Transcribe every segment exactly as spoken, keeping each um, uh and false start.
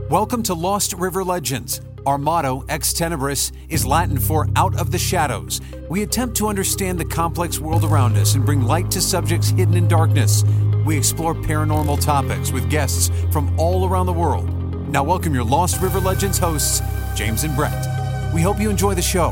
Welcome to Lost River Legends. Our motto, Ex Tenebris, is Latin for out of the shadows. We attempt to understand the complex world around us and bring light to subjects hidden in darkness. We explore paranormal topics with guests from all around the world. Now welcome your Lost River Legends hosts, James and Brett. We hope you enjoy the show.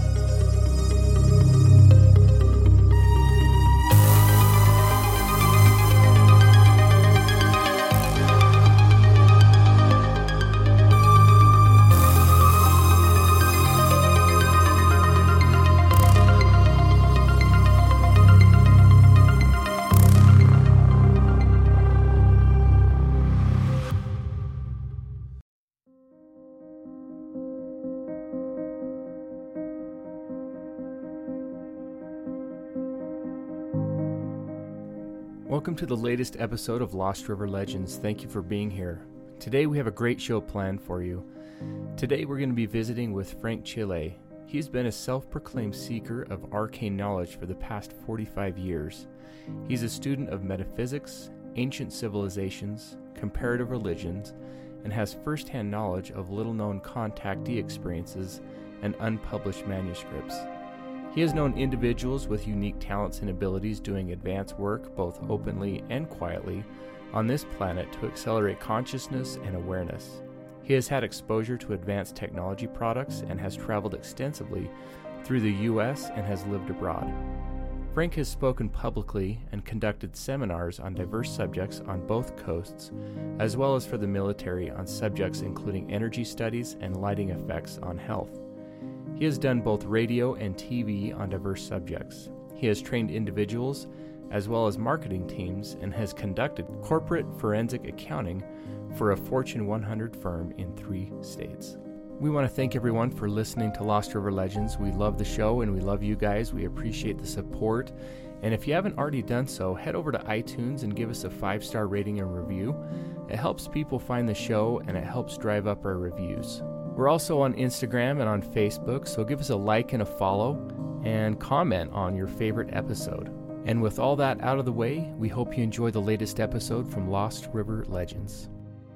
Welcome to the latest episode of Lost River Legends. Thank you for being here. Today we have a great show planned for you. Today we're going to be visiting with Frank Chile. He's been a self-proclaimed seeker of arcane knowledge for the past forty-five years. He's a student of metaphysics, ancient civilizations, comparative religions, and has first-hand knowledge of little-known contactee experiences and unpublished manuscripts. He has known individuals with unique talents and abilities doing advanced work both openly and quietly on this planet to accelerate consciousness and awareness. He has had exposure to advanced technology products and has traveled extensively through the U S and has lived abroad. Frank has spoken publicly and conducted seminars on diverse subjects on both coasts, as well as for the military on subjects including energy studies and lighting effects on health. He has done both radio and T V on diverse subjects. He has trained individuals as well as marketing teams and has conducted corporate forensic accounting for a Fortune one hundred firm in three states. We want to thank everyone for listening to Lost River Legends. We love the show and we love you guys. We appreciate the support. And if you haven't already done so, head over to iTunes and give us a five-star rating and review. It helps people find the show and it helps drive up our reviews. We're also on Instagram and on Facebook, so give us a like and a follow and comment on your favorite episode. And with all that out of the way, we hope you enjoy the latest episode from Lost River Legends.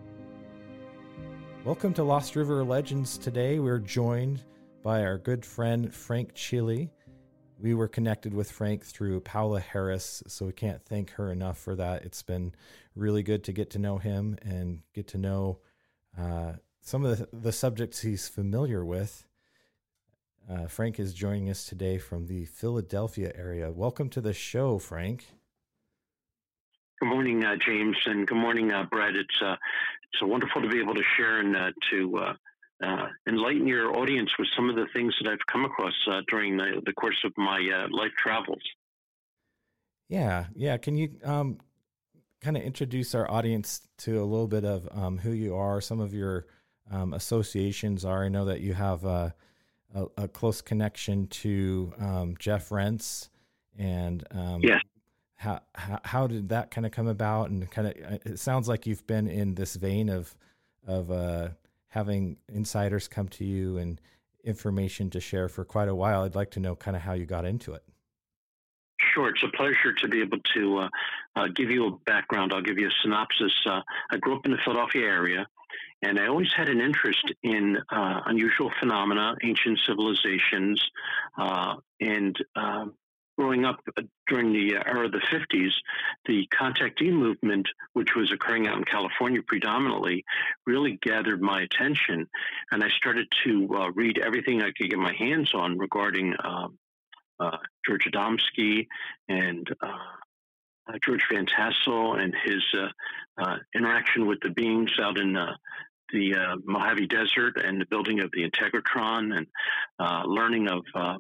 Welcome to Lost River Legends. Today we're joined by our good friend Frank Chile. We were connected with Frank through Paula Harris, so we can't thank her enough for that. It's been really good to get to know him and get to know uh, some of the, the subjects he's familiar with. Uh, Frank is joining us today from the Philadelphia area. Welcome to the show, Frank. Good morning, uh, James, and good morning, uh, Brett. It's uh, it's wonderful to be able to share and uh, to uh, uh, enlighten your audience with some of the things that I've come across uh, during the, the course of my uh, life travels. Yeah, yeah. Can you um, kind of introduce our audience to a little bit of um, who you are, some of your Um, associations are? I know that you have a, a, a close connection to um, Jeff Rense, and um, yes. how, how how did that kind of come about? And kind of, it sounds like you've been in this vein of of uh, having insiders come to you and information to share for quite a while. I'd like to know kind of how you got into it. Sure, it's a pleasure to be able to uh, uh, give you a background. I'll give you a synopsis. Uh, I grew up in the Philadelphia area. And I always had an interest in uh, unusual phenomena, ancient civilizations, uh, and uh, growing up during the era of the fifties, the contactee movement, which was occurring out in California predominantly, really gathered my attention. And I started to uh, read everything I could get my hands on regarding uh, uh, George Adamski and uh, uh, George Van Tassel and his uh, uh, interaction with the beings out in uh, the uh, Mojave Desert and the building of the Integratron, and uh, learning of uh,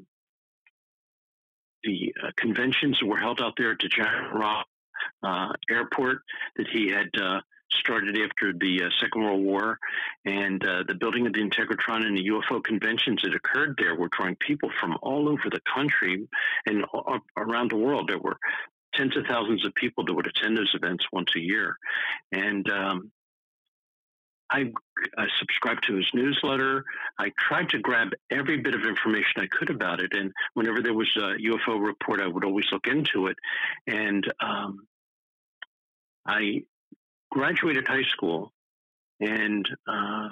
the uh, conventions that were held out there at the Giant Rock uh, Airport that he had uh, started after the uh, Second World War, and uh, the building of the Integratron and the U F O conventions that occurred there were drawing people from all over the country and all, around the world. There were tens of thousands of people that would attend those events once a year. And um, I, I subscribed to his newsletter. I tried to grab every bit of information I could about it. And whenever there was a U F O report, I would always look into it. And um, I graduated high school And uh,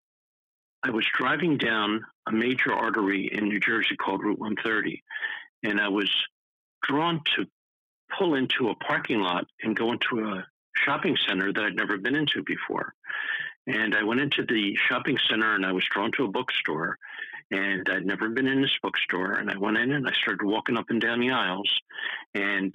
I was driving down a major artery in New Jersey called Route one thirty, and I was drawn to pull into a parking lot and go into a shopping center that I'd never been into before. And I went into the shopping center and I was drawn to a bookstore, and I'd never been in this bookstore. And I went in and I started walking up and down the aisles, and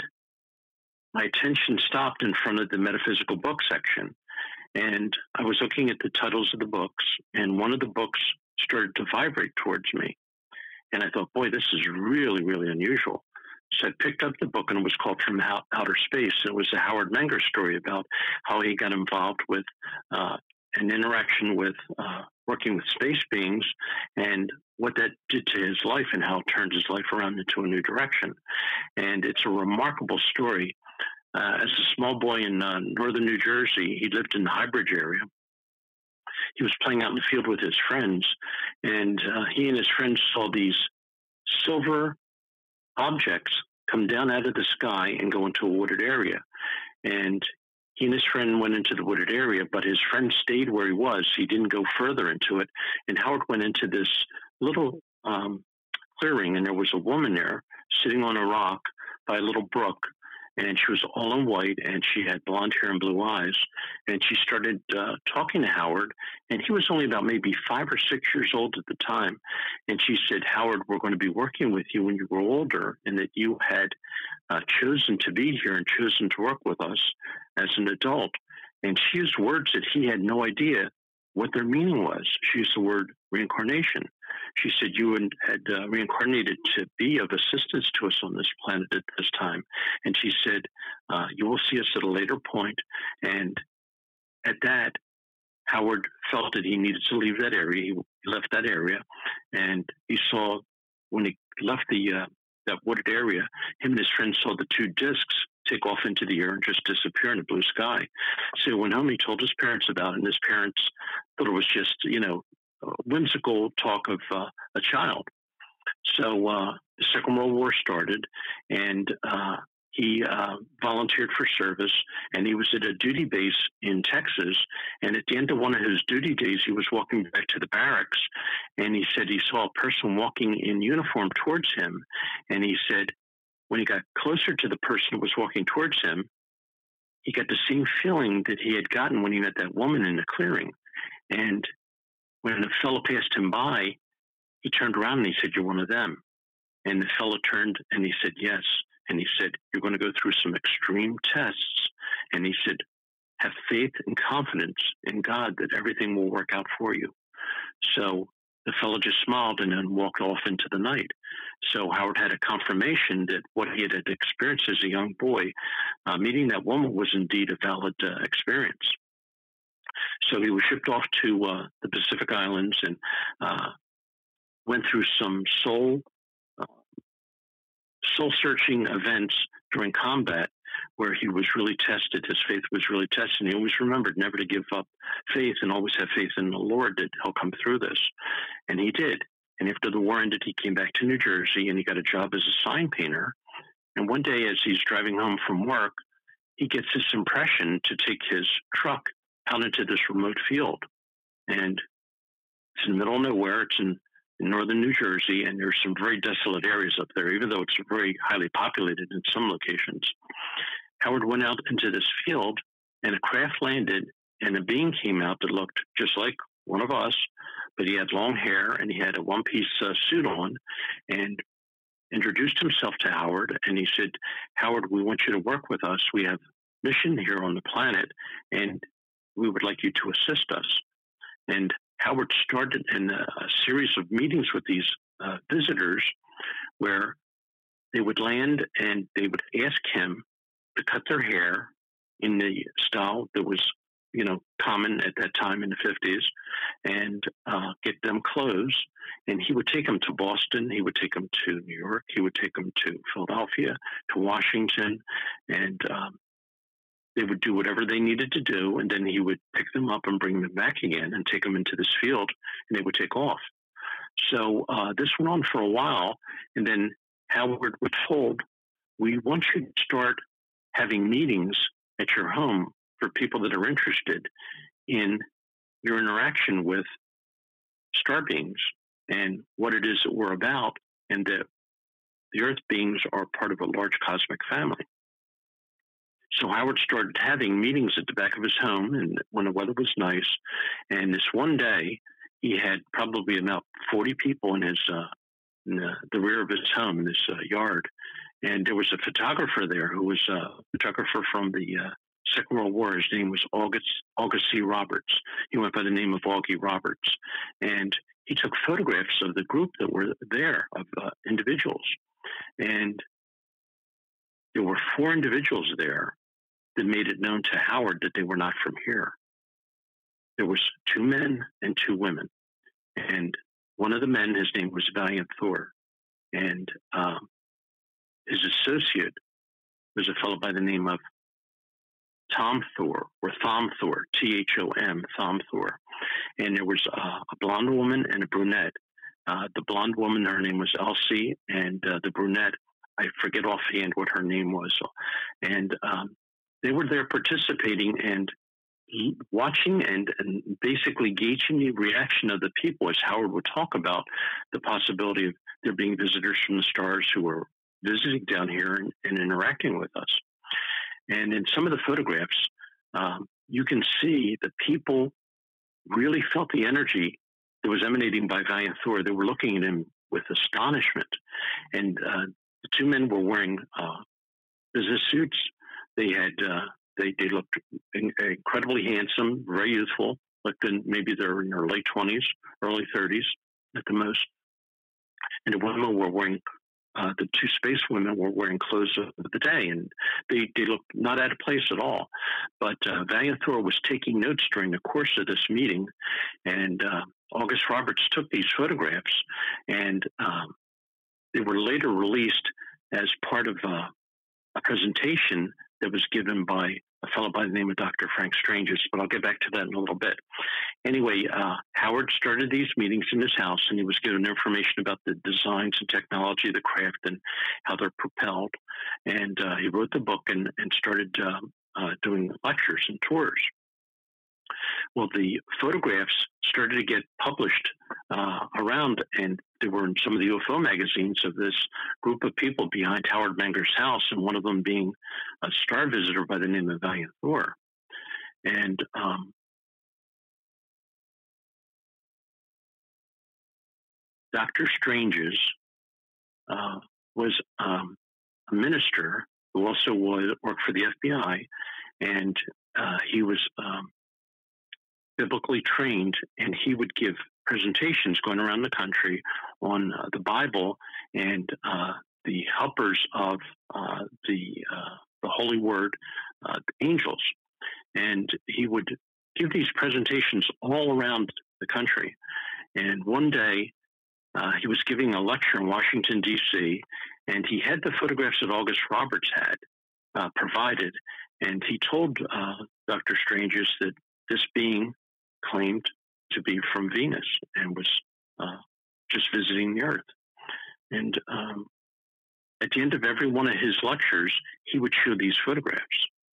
my attention stopped in front of the metaphysical book section. And I was looking at the titles of the books, and one of the books started to vibrate towards me. And I thought, boy, this is really, really unusual. So I picked up the book, and it was called From Outer Space. It was a Howard Menger story about how he got involved with uh, an interaction with uh, working with space beings, and what that did to his life and how it turned his life around into a new direction. And it's a remarkable story. Uh, as a small boy in uh, northern New Jersey, he lived in the High Bridge area. He was playing out in the field with his friends, and uh, he and his friends saw these silver objects come down out of the sky and go into a wooded area. And he and his friend went into the wooded area, but his friend stayed where he was. He didn't go further into it. And Howard went into this little um, clearing, and there was a woman there sitting on a rock by a little brook. And she was all in white, and she had blonde hair and blue eyes. And she started uh, talking to Howard, and he was only about maybe five or six years old at the time. And she said, Howard, we're going to be working with you when you grow older, and that you had uh, chosen to be here and chosen to work with us as an adult. And she used words that he had no idea what their meaning was. She used the word reincarnation. She said, you had uh, reincarnated to be of assistance to us on this planet at this time. And she said, uh, you will see us at a later point. And at that, Howard felt that he needed to leave that area. He left that area. And he saw, when he left the uh, that wooded area, him and his friends saw the two discs take off into the air and just disappear in the blue sky. So he went home, he told his parents about it, and his parents thought it was just, you know, whimsical talk of uh, a child. So uh, the Second World War started, and uh, he uh, volunteered for service, and he was at a duty base in Texas. And at the end of one of his duty days, he was walking back to the barracks, and he said he saw a person walking in uniform towards him. And he said when he got closer to the person who was walking towards him, he got the same feeling that he had gotten when he met that woman in the clearing. And when the fellow passed him by, he turned around and he said, you're one of them. And the fellow turned and he said, yes. And he said, you're going to go through some extreme tests. And he said, have faith and confidence in God that everything will work out for you. So the fellow just smiled and then walked off into the night. So Howard had a confirmation that what he had experienced as a young boy, uh, meeting that woman, was indeed a valid uh, experience. So he was shipped off to uh, the Pacific Islands and uh, went through some soul uh, soul-searching events during combat, where he was really tested. His faith was really tested. And he always remembered never to give up faith and always have faith in the Lord that he'll come through this. And he did. And after the war ended, he came back to New Jersey and he got a job as a sign painter. And one day, as he's driving home from work, he gets this impression to take his truck out into this remote field. And it's in the middle of nowhere. It's in, in northern New Jersey, and there's some very desolate areas up there, even though it's very highly populated in some locations. Howard went out into this field, and a craft landed, and a being came out that looked just like one of us, but he had long hair, and he had a one-piece uh, suit on, and introduced himself to Howard, and he said, Howard, we want you to work with us. We have a mission here on the planet, and we would like you to assist us. And Howard started in a, a series of meetings with these uh, visitors where they would land and they would ask him to cut their hair in the style that was, you know, common at that time in the fifties, and uh, get them clothes. And he would take them to Boston. He would take them to New York. He would take them to Philadelphia, to Washington, and um, they would do whatever they needed to do. And then he would pick them up and bring them back again and take them into this field, and they would take off. So uh, this went on for a while. And then Howard was told, we want you to start having meetings at your home for people that are interested in your interaction with star beings and what it is that we're about, and that the Earth beings are part of a large cosmic family. So Howard started having meetings at the back of his home, and when the weather was nice. And this one day, he had probably about forty people in his uh, in the, the rear of his home, in this uh, yard. And there was a photographer there who was a photographer from the uh, Second World War. His name was August August C. Roberts. He went by the name of Augie Roberts, and he took photographs of the group that were there, of uh, individuals. And there were four individuals there that made it known to Howard that they were not from here. There was two men and two women. And one of the men, his name was Valiant Thor. And um, his associate was a fellow by the name of Tom Thor, or Thom Thor, T H O M, Thom Thor. And there was uh, a blonde woman and a brunette. Uh, the blonde woman, her name was Elsie, and uh, the brunette, I forget offhand what her name was. And um, they were there participating and watching and, and basically gauging the reaction of the people as Howard would talk about the possibility of there being visitors from the stars who were visiting down here and, and interacting with us. And in some of the photographs, um, you can see the people really felt the energy that was emanating by Valiant Thor. They were looking at him with astonishment. And uh, the two men were wearing uh, business suits. They had uh, they they looked in, incredibly handsome, very youthful. Looked in, maybe they're in their late twenties, early thirties at the most. And the women were wearing. Uh, the two space women were wearing clothes of the day, and they, they looked not out of place at all. But uh, Valiant Thor was taking notes during the course of this meeting, and uh, August Roberts took these photographs, and um, they were later released as part of uh, a presentation that was given by a fellow by the name of Doctor Frank Stranges, but I'll get back to that in a little bit. Anyway, uh, Howard started these meetings in his house, and he was given information about the designs and technology of the craft and how they're propelled. And uh, he wrote the book and, and started uh, uh, doing lectures and tours. Well, the photographs started to get published uh, around, and they were in some of the U F O magazines of this group of people behind Howard Menger's house, and one of them being a star visitor by the name of Valiant Thor. And um, Doctor Stranges uh, was um, a minister who also was, worked for the F B I, and uh, he was um, biblically trained, and he would give presentations going around the country on uh, the Bible and uh, the helpers of uh, the uh, the Holy Word, uh, angels. And he would give these presentations all around the country. And one day, uh, he was giving a lecture in Washington, D C, and he had the photographs that August Roberts had uh, provided. And he told uh, Doctor Stranges that this being claimed to be from Venus and was uh, just visiting the Earth. And um, at the end of every one of his lectures, he would show these photographs.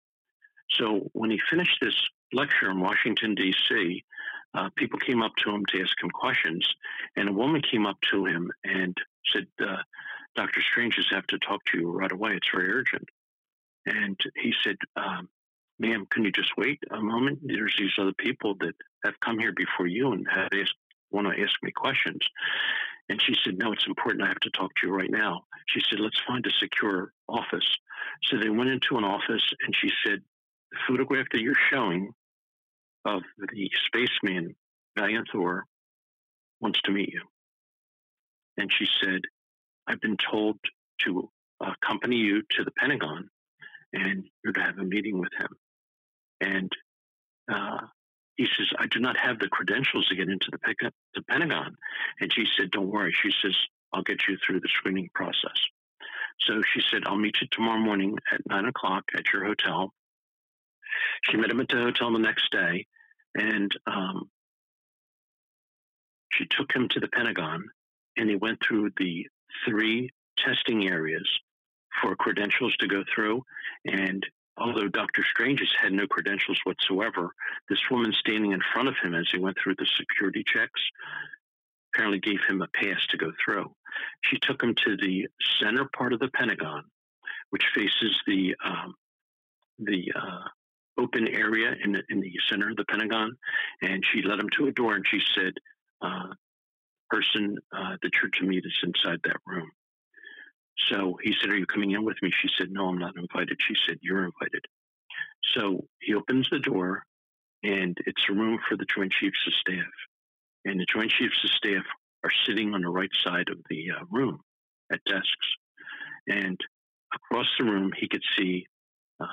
So when he finished this lecture in Washington, D C, uh, people came up to him to ask him questions, and a woman came up to him and said, uh, Doctor Stranges, I have to talk to you right away. It's very urgent. And he said, um, ma'am, can you just wait a moment? There's these other people that have come here before you and have asked, want to ask me questions. And she said, no, it's important. I have to talk to you right now. She said, let's find a secure office. So they went into an office, and she said, the photograph that you're showing of the spaceman, Valiant Thor, wants to meet you. And she said, I've been told to accompany you to the Pentagon, and you're to have a meeting with him. And uh, he says, I do not have the credentials to get into the, pe- the Pentagon. And she said, don't worry. She says, I'll get you through the screening process. So she said, I'll meet you tomorrow morning at nine o'clock at your hotel. She met him at the hotel the next day, and um, she took him to the Pentagon, and he went through the three testing areas for credentials to go through, and although Doctor Strange's had no credentials whatsoever, this woman standing in front of him as he went through the security checks apparently gave him a pass to go through. She took him to the center part of the Pentagon, which faces the um, the uh, open area in the, in the center of the Pentagon, and she led him to a door, and she said, uh, person uh, that you're to meet is inside that room. So he said, are you coming in with me? She said, no, I'm not invited. She said, you're invited. So he opens the door, and it's a room for the Joint Chiefs of Staff. And the Joint Chiefs of Staff are sitting on the right side of the uh, room at desks. And across the room, he could see uh,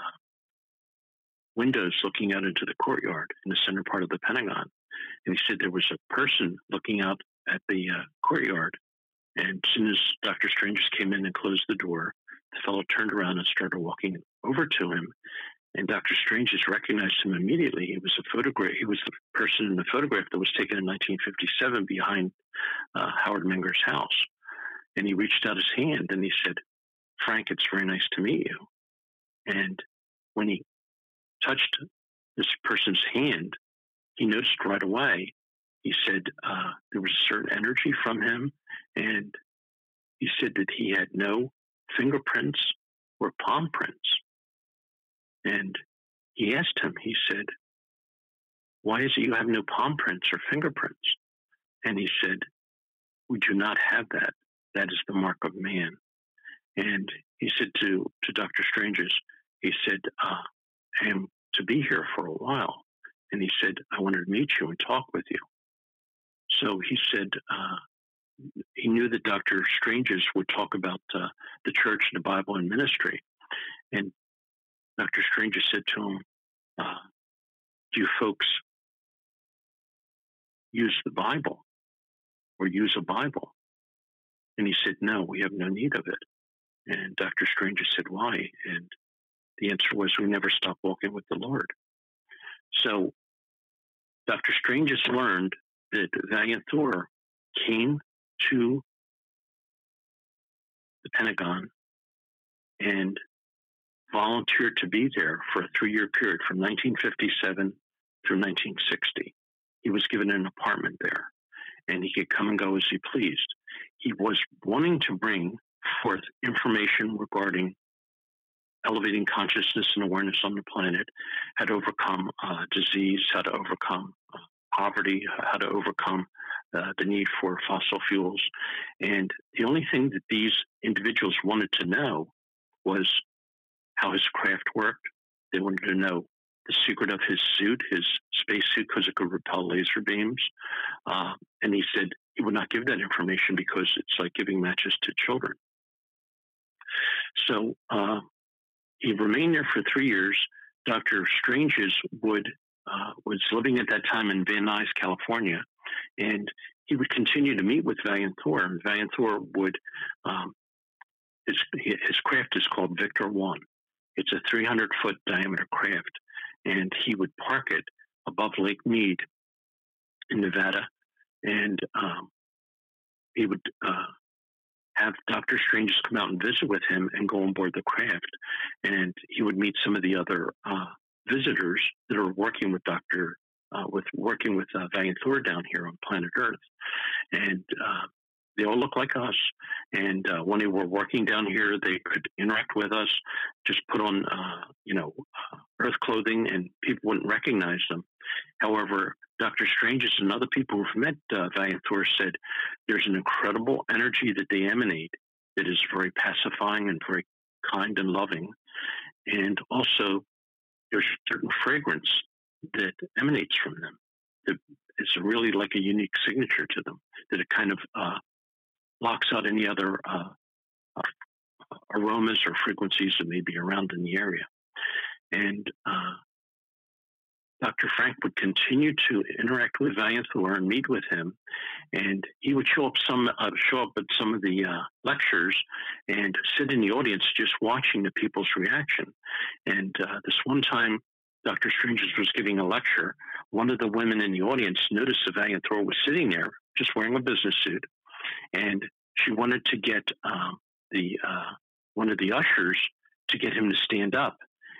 windows looking out into the courtyard in the center part of the Pentagon. And he said there was a person looking out at the uh, courtyard. And as soon as Doctor Strange came in and closed the door, the fellow turned around and started walking over to him. And Doctor Strange recognized him immediately. He was a photograph. He was the person in the photograph that was taken in nineteen fifty-seven behind uh, Howard Minger's house. And he reached out his hand and he said, Frank, it's very nice to meet you. And when he touched this person's hand, he noticed right away, he said uh, there was a certain energy from him. And he said that he had no fingerprints or palm prints. And he asked him, he said, why is it you have no palm prints or fingerprints? And he said, we do not have that. That is the mark of man. And he said to, to Doctor Strange's, he said, uh, I am to be here for a while. And he said, I wanted to meet you and talk with you. So he said, uh, he knew that Doctor Strange's would talk about uh, the church and the Bible and ministry. And Doctor Strange said to him, uh, do you folks use the Bible or use a Bible? And he said, no, we have no need of it. And Doctor Strange said, why? And the answer was, we never stop walking with the Lord. So Doctor Strange has learned that Valiant Thor came to the Pentagon and volunteered to be there for a three-year period from nineteen fifty-seven through nineteen sixty. He was given an apartment there, and he could come and go as he pleased. He was wanting to bring forth information regarding elevating consciousness and awareness on the planet, how to overcome uh, disease, how to overcome uh, poverty, how to overcome uh, the need for fossil fuels. And the only thing that these individuals wanted to know was how his craft worked. They wanted to know the secret of his suit, his space suit, because it could repel laser beams. Uh, and he said he would not give that information because it's like giving matches to children. So uh, he remained there for three years. Doctor Strange's would uh, was living at that time in Van Nuys, California, and he would continue to meet with Valiant Thor. And Valiant Thor would um, his his craft is called Victor One. It's a three hundred foot diameter craft, and he would park it above Lake Mead in Nevada, and um, he would uh, have Doctor Strange come out and visit with him and go on board the craft, and he would meet some of the other uh, visitors that are working with Doctor uh, with working with uh, Valiant Thor down here on planet Earth, and uh, they all look like us. And uh, when they were working down here, they could interact with us, just put on, uh, you know, uh, Earth clothing, and people wouldn't recognize them. However, Doctor Strange and other people who've met uh, Valiant Thor said there's an incredible energy that they emanate that is very pacifying and very kind and loving. And also, there's a certain fragrance that emanates from them that is really like a unique signature to them, that it kind of uh, blocks out any other uh, uh, aromas or frequencies that may be around in the area. And uh, Doctor Frank would continue to interact with Valiant Thor and meet with him, and he would show up some uh, show up at some of the uh, lectures and sit in the audience just watching the people's reaction. And uh, this one time, Doctor Strange was giving a lecture. One of the women in the audience noticed that Valiant Thor was sitting there, just wearing a business suit, and she wanted to get um, the uh, one of the ushers to get him to stand up.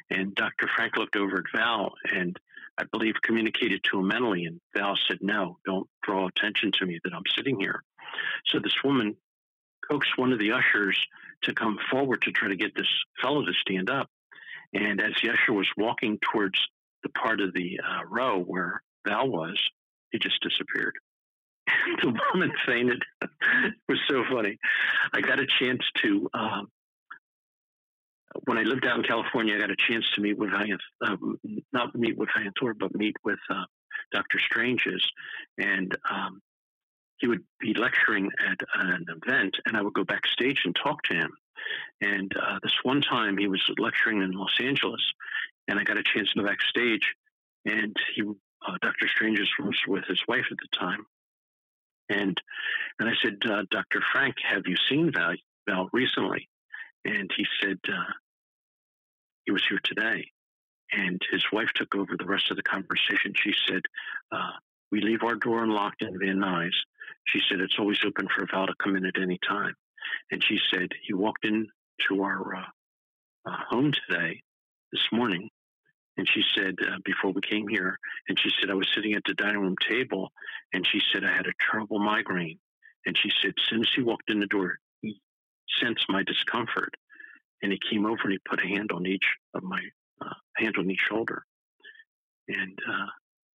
And Doctor Frank looked over at Val and I believe communicated to him mentally. And Val said, no, don't draw attention to me that I'm sitting here. So this woman coaxed one of the ushers to come forward to try to get this fellow to stand up. And as the usher was walking towards the part of the uh, row where Val was, he just disappeared. The woman fainted. It was so funny. I got a chance to, um, when I lived out in California, I got a chance to meet with Valiant, uh, not meet with Valiant Thor, but meet with uh, Doctor Stranges. And um, he would be lecturing at an event, and I would go backstage and talk to him. And uh, this one time he was lecturing in Los Angeles, and I got a chance to go backstage, and he, uh, Doctor Stranges was with his wife at the time. And and I said, uh, Doctor Frank, have you seen Val, Val recently? And he said, uh, he was here today. And his wife took over the rest of the conversation. She said, uh, we leave our door unlocked in Van Nuys. She said, it's always open for Val to come in at any time. And she said, he walked into our uh, uh, home today, this morning. And she said, uh, before we came here, and she said, I was sitting at the dining room table, and she said, I had a terrible migraine. And she said, as soon as he walked in the door, he sensed my discomfort. And he came over and he put a hand on each of my, uh, hand on each shoulder. And uh,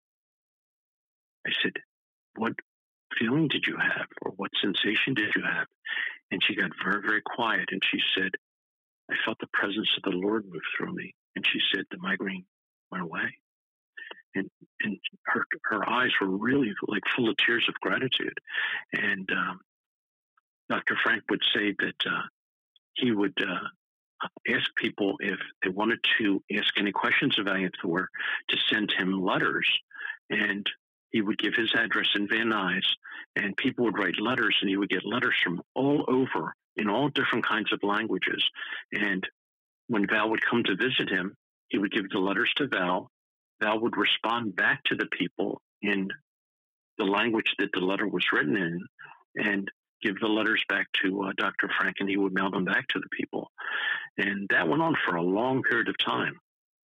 I said, what feeling did you have? Or what sensation did you have? And she got very, very quiet. And she said, I felt the presence of the Lord move through me. And she said, the migraine went away. And and her her eyes were really like full of tears of gratitude. And um, Doctor Frank would say that uh, he would uh, ask people if they wanted to ask any questions of Valiant Thor to send him letters. And he would give his address in Van Nuys, and people would write letters, and he would get letters from all over in all different kinds of languages. And when Val would come to visit him, he would give the letters to Val. Val would respond back to the people in the language that the letter was written in and give the letters back to uh, Doctor Frank, and he would mail them back to the people. And that went on for a long period of time.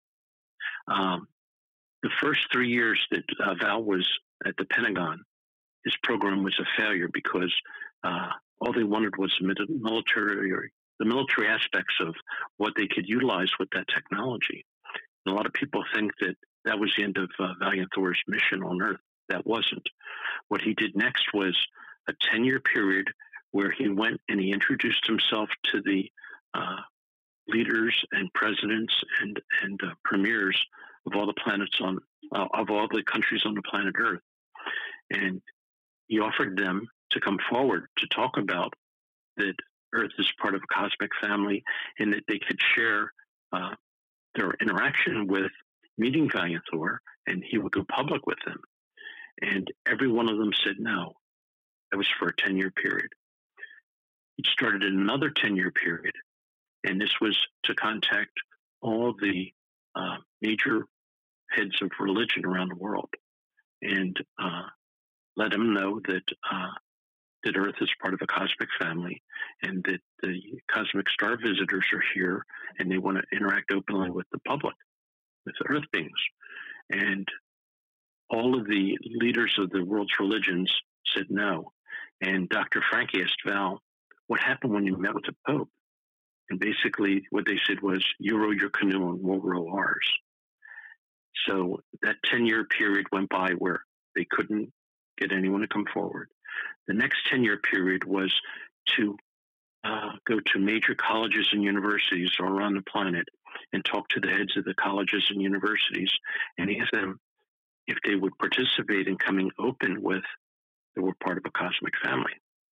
Um, the first three years that uh, Val was at the Pentagon, his program was a failure because uh, all they wanted was military, the military aspects of what they could utilize with that technology. And a lot of people think that that was the end of uh, Valiant Thor's mission on Earth. That wasn't. What he did next was a ten-year period where he went and he introduced himself to the uh, leaders and presidents and and uh, premiers of all the planets on uh, of all the countries on the planet Earth, and he offered them to come forward to talk about that Earth is part of a cosmic family and that they could share uh, their interaction with meeting Valiant Thor, and he would go public with them. And every one of them said no. That was for a ten-year period. He started another ten-year period, and this was to contact all the uh, major heads of religion around the world and uh, let them know that uh, that Earth is part of a cosmic family and that the cosmic star visitors are here and they want to interact openly with the public, with the Earth beings. And all of the leaders of the world's religions said no. And Doctor Frank asked Val, what happened when you met with the Pope? And basically what they said was, you row your canoe and we'll row ours. So that ten-year period went by where they couldn't get anyone to come forward. The next ten-year period was to uh, go to major colleges and universities all around the planet and talk to the heads of the colleges and universities and ask them if they would participate in coming open with that we're part of a cosmic family.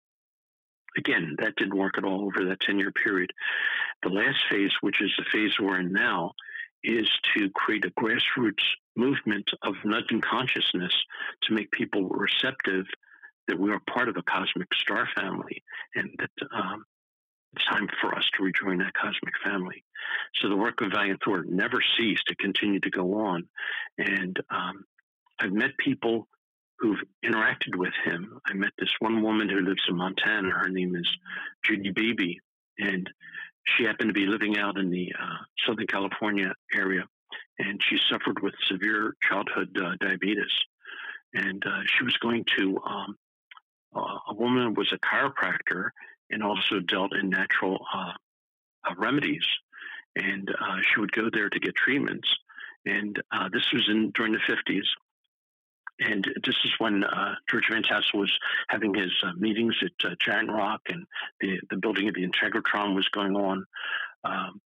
Again, that didn't work at all over that ten-year period. The last phase, which is the phase we're in now, is to create a grassroots movement of nudging consciousness to make people receptive that we are part of a cosmic star family and that um, it's time for us to rejoin that cosmic family. So the work of Valiant Thor never ceased. It continued to go on. And um, I've met people who've interacted with him. I met this one woman who lives in Montana. Her name is Judy Beebe, and she happened to be living out in the uh, Southern California area, and she suffered with severe childhood uh, diabetes. And uh, she was going to, um, uh, a woman was a chiropractor and also dealt in natural uh, uh, remedies. And uh, she would go there to get treatments. And uh, this was in during the fifties. And this is when uh, George Van Tassel was having his uh, meetings at uh, Giant Rock, and the, the building of the Integratron was going on. Um,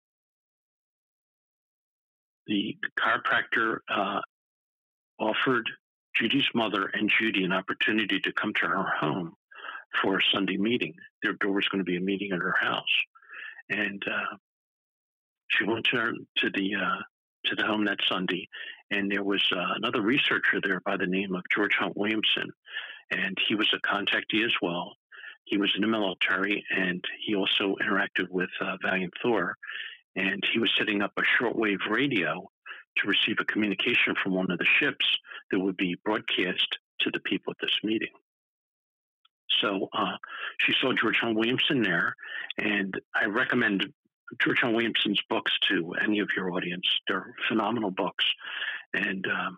the chiropractor uh, offered Judy's mother and Judy an opportunity to come to her home for a Sunday meeting. There, there was going to be a meeting at her house. And uh, she went to, her, to the uh, to the home that Sunday, and there was uh, another researcher there by the name of George Hunt Williamson, and he was a contactee as well. He was in the military, and he also interacted with uh, Valiant Thor, and he was setting up a shortwave radio to receive a communication from one of the ships that would be broadcast to the people at this meeting. So uh, she saw George Hunt Williamson there, and I recommend George Hunt Williamson's books to any of your audience. They're phenomenal books. And um,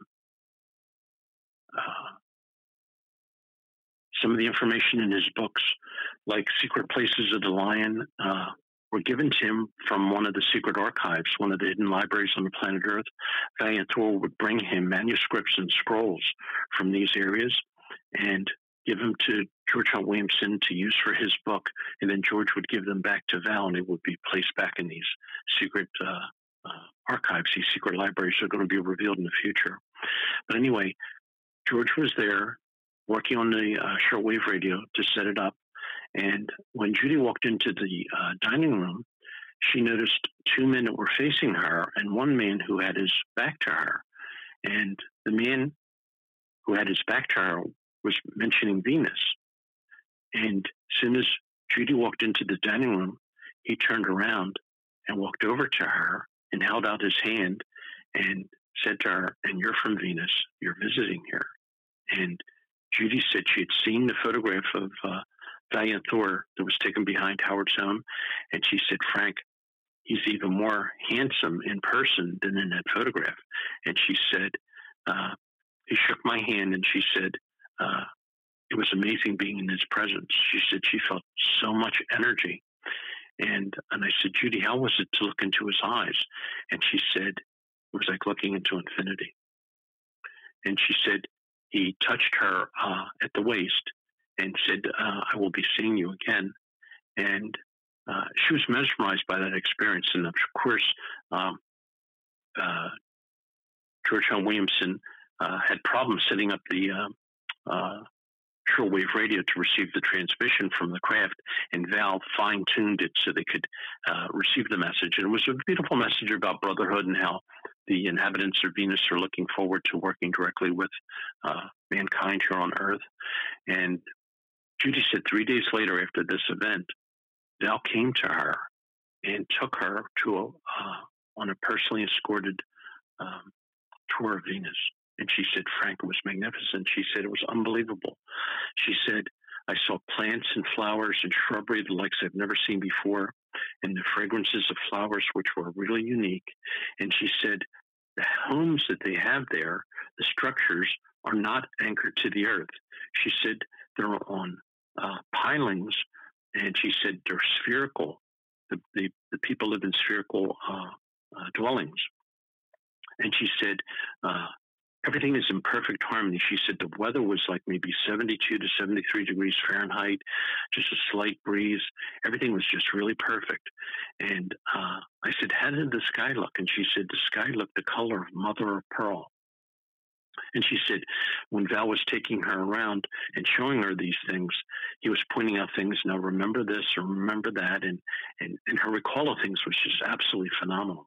uh, some of the information in his books, like Secret Places of the Lion, uh, were given to him from one of the secret archives, one of the hidden libraries on the planet Earth. Valiant Thor would bring him manuscripts and scrolls from these areas and give them to George Hunt Williamson to use for his book, and then George would give them back to Val, and it would be placed back in these secret uh, uh, archives, these secret libraries that are going to be revealed in the future. But anyway, George was there working on the uh, shortwave radio to set it up, and when Judy walked into the uh, dining room, she noticed two men that were facing her and one man who had his back to her. And the man who had his back to her was mentioning Venus. And as soon as Judy walked into the dining room, he turned around and walked over to her and held out his hand and said to her, "And you're from Venus, you're visiting here." And Judy said she had seen the photograph of uh, Valiant Thor that was taken behind Howard's home. And she said, "Frank, he's even more handsome in person than in that photograph." And she said, uh, he shook my hand, and she said, Uh, it was amazing being in his presence. She said she felt so much energy. And and I said, "Judy, how was it to look into his eyes?" And she said, it was like looking into infinity. And she said he touched her uh, at the waist and said, uh, "I will be seeing you again." And uh, she was mesmerized by that experience. And of course, um, uh, George Hunt Williamson uh, had problems setting up the uh, Uh, shortwave radio to receive the transmission from the craft, and Val fine-tuned it so they could uh, receive the message. And it was a beautiful message about brotherhood and how the inhabitants of Venus are looking forward to working directly with uh, mankind here on Earth. And Judy said three days later after this event, Val came to her and took her to a, uh, on a personally escorted um, tour of Venus. And she said, "Frank, it was magnificent." She said, "It was unbelievable." She said, "I saw plants and flowers and shrubbery the likes I've never seen before, and the fragrances of flowers, which were really unique." And she said, "The homes that they have there, the structures, are not anchored to the earth." She said, "They're on uh, pilings," and she said, "They're spherical. The, the, the people live in spherical uh, uh, dwellings." And she said, uh, everything is in perfect harmony. She said the weather was like maybe seventy-two to seventy-three degrees Fahrenheit, just a slight breeze. Everything was just really perfect. And uh, I said, "How did the sky look?" And she said, "The sky looked the color of mother of pearl." And she said, when Val was taking her around and showing her these things, he was pointing out things, "Now remember this or remember that." And, and, and her recall of things was just absolutely phenomenal.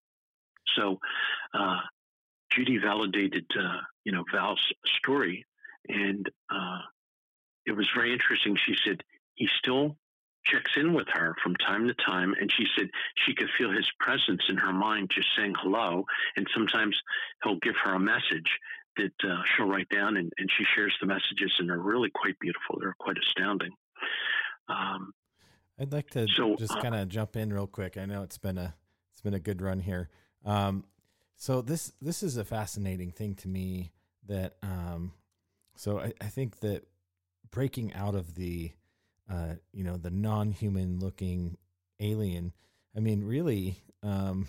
So, uh, Judy validated, uh, you know, Val's story, and uh, it was very interesting. She said he still checks in with her from time to time, and she said she could feel his presence in her mind, just saying hello. And sometimes he'll give her a message that uh, she'll write down, and, and she shares the messages, and they're really quite beautiful. They're quite astounding. Um, I'd like to so, just uh, kind of jump in real quick. I know it's been a it's been a good run here. Um, so this this is a fascinating thing to me. That um, so I, I think that breaking out of the uh, you know the non-human looking alien. I mean, really, um,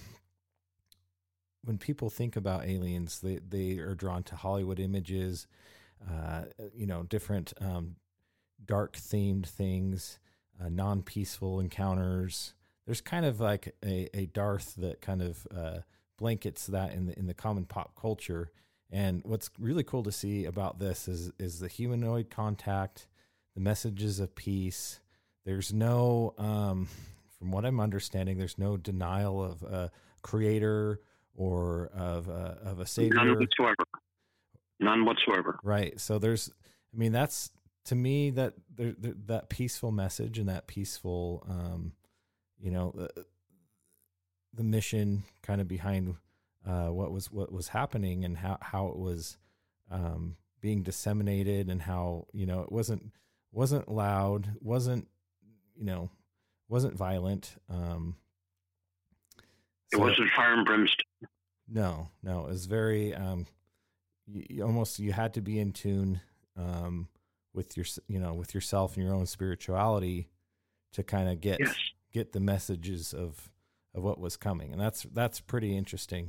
when people think about aliens, they they are drawn to Hollywood images, uh, you know, different um, dark themed things. Uh, non-peaceful encounters. There's kind of like a, a Darth that kind of uh, blankets that in the in the common pop culture. And what's really cool to see about this is is the humanoid contact, the messages of peace. There's no, um, from what I'm understanding, there's no denial of a creator or of a, of a savior. None whatsoever. None whatsoever. Right. So there's, I mean, that's. To me, that there, there, that peaceful message and that peaceful, um, you know, uh, the mission kind of behind uh, what was what was happening and how, how it was um, being disseminated and how, you know, it wasn't wasn't loud, wasn't you know, wasn't violent. Um, so, it wasn't fire and brimstone. No, no, it was very um, you, you almost you had to be in tune. Um, with your, you know, with yourself and your own spirituality to kind of get, yes. get the messages of, of what was coming. And that's, that's pretty interesting.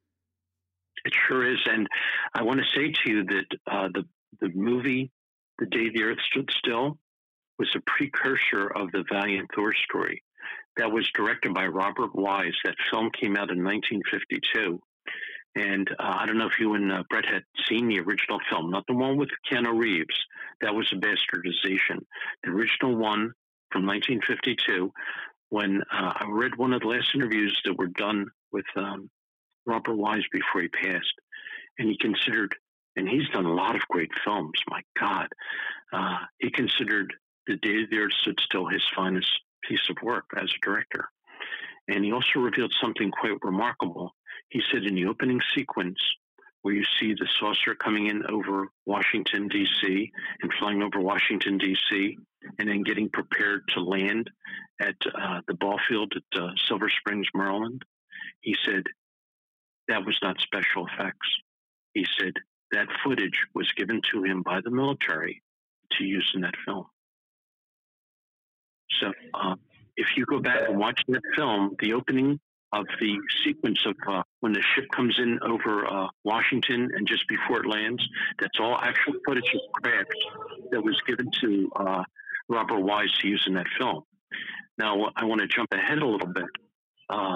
It sure is. And I want to say to you that uh, the, the movie, The Day the Earth Stood Still, was a precursor of the Valiant Thor story that was directed by Robert Wise. That film came out in nineteen fifty-two. And uh, I don't know if you and uh, Brett had seen the original film, not the one with Keanu Reeves. That was a bastardization. The original one from nineteen fifty-two, when uh, I read one of the last interviews that were done with um, Robert Wise before he passed, and he considered, and he's done a lot of great films, my God, uh, he considered The Day the Earth Stood Still his finest piece of work as a director. And he also revealed something quite remarkable. He said in the opening sequence, where you see the saucer coming in over Washington, D C, and flying over Washington, D C, and then getting prepared to land at uh, the ball field at uh, Silver Springs, Maryland, he said that was not special effects. He said that footage was given to him by the military to use in that film. So uh, if you go back and watch that film, the opening of the sequence of uh, when the ship comes in over uh, Washington and just before it lands, that's all actual footage of craft that was given to uh, Robert Wise to use in that film. Now, I want to jump ahead a little bit. Uh,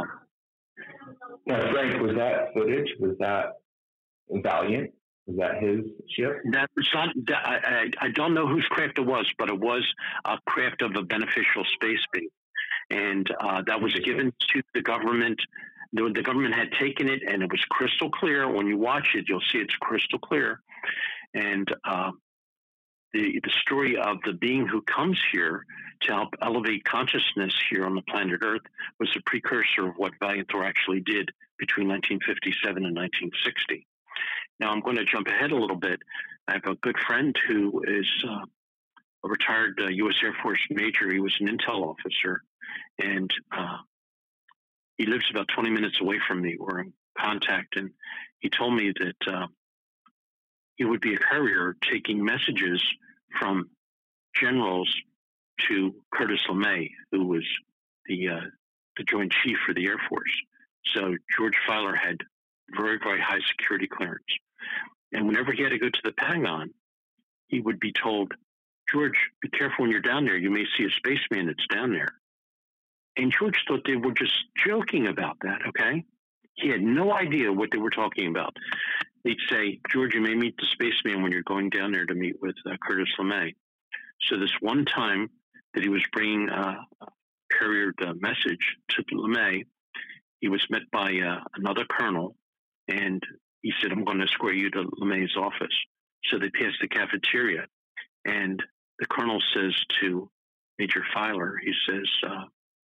now, Frank, was that footage, was that Valiant? Was that his ship? That was not, that, I, I don't know whose craft it was, but it was a craft of a beneficial space base. And uh, that was given to the government. The, the government had taken it, and it was crystal clear. When you watch it, you'll see it's crystal clear. And uh, the the story of the being who comes here to help elevate consciousness here on the planet Earth was a precursor of what Valiant Thor actually did between nineteen fifty-seven and nineteen sixty. Now, I'm going to jump ahead a little bit. I have a good friend who is uh, a retired uh, U S Air Force major. He was an intel officer. And uh, he lives about twenty minutes away from me. We're in contact. And he told me that uh, he would be a courier taking messages from generals to Curtis LeMay, who was the, uh, the Joint Chief for the Air Force. So George Filer had very, very high security clearance. And whenever he had to go to the Pentagon, he would be told, George, be careful when you're down there. You may see a spaceman that's down there. And George thought they were just joking about that, okay? He had no idea what they were talking about. They'd say, George, you may meet the spaceman when you're going down there to meet with uh, Curtis LeMay. So this one time that he was bringing uh, a couriered uh, message to LeMay, he was met by uh, another colonel, and he said, I'm going to escort you to LeMay's office. So they passed the cafeteria, and the colonel says to Major Filer, he says, uh,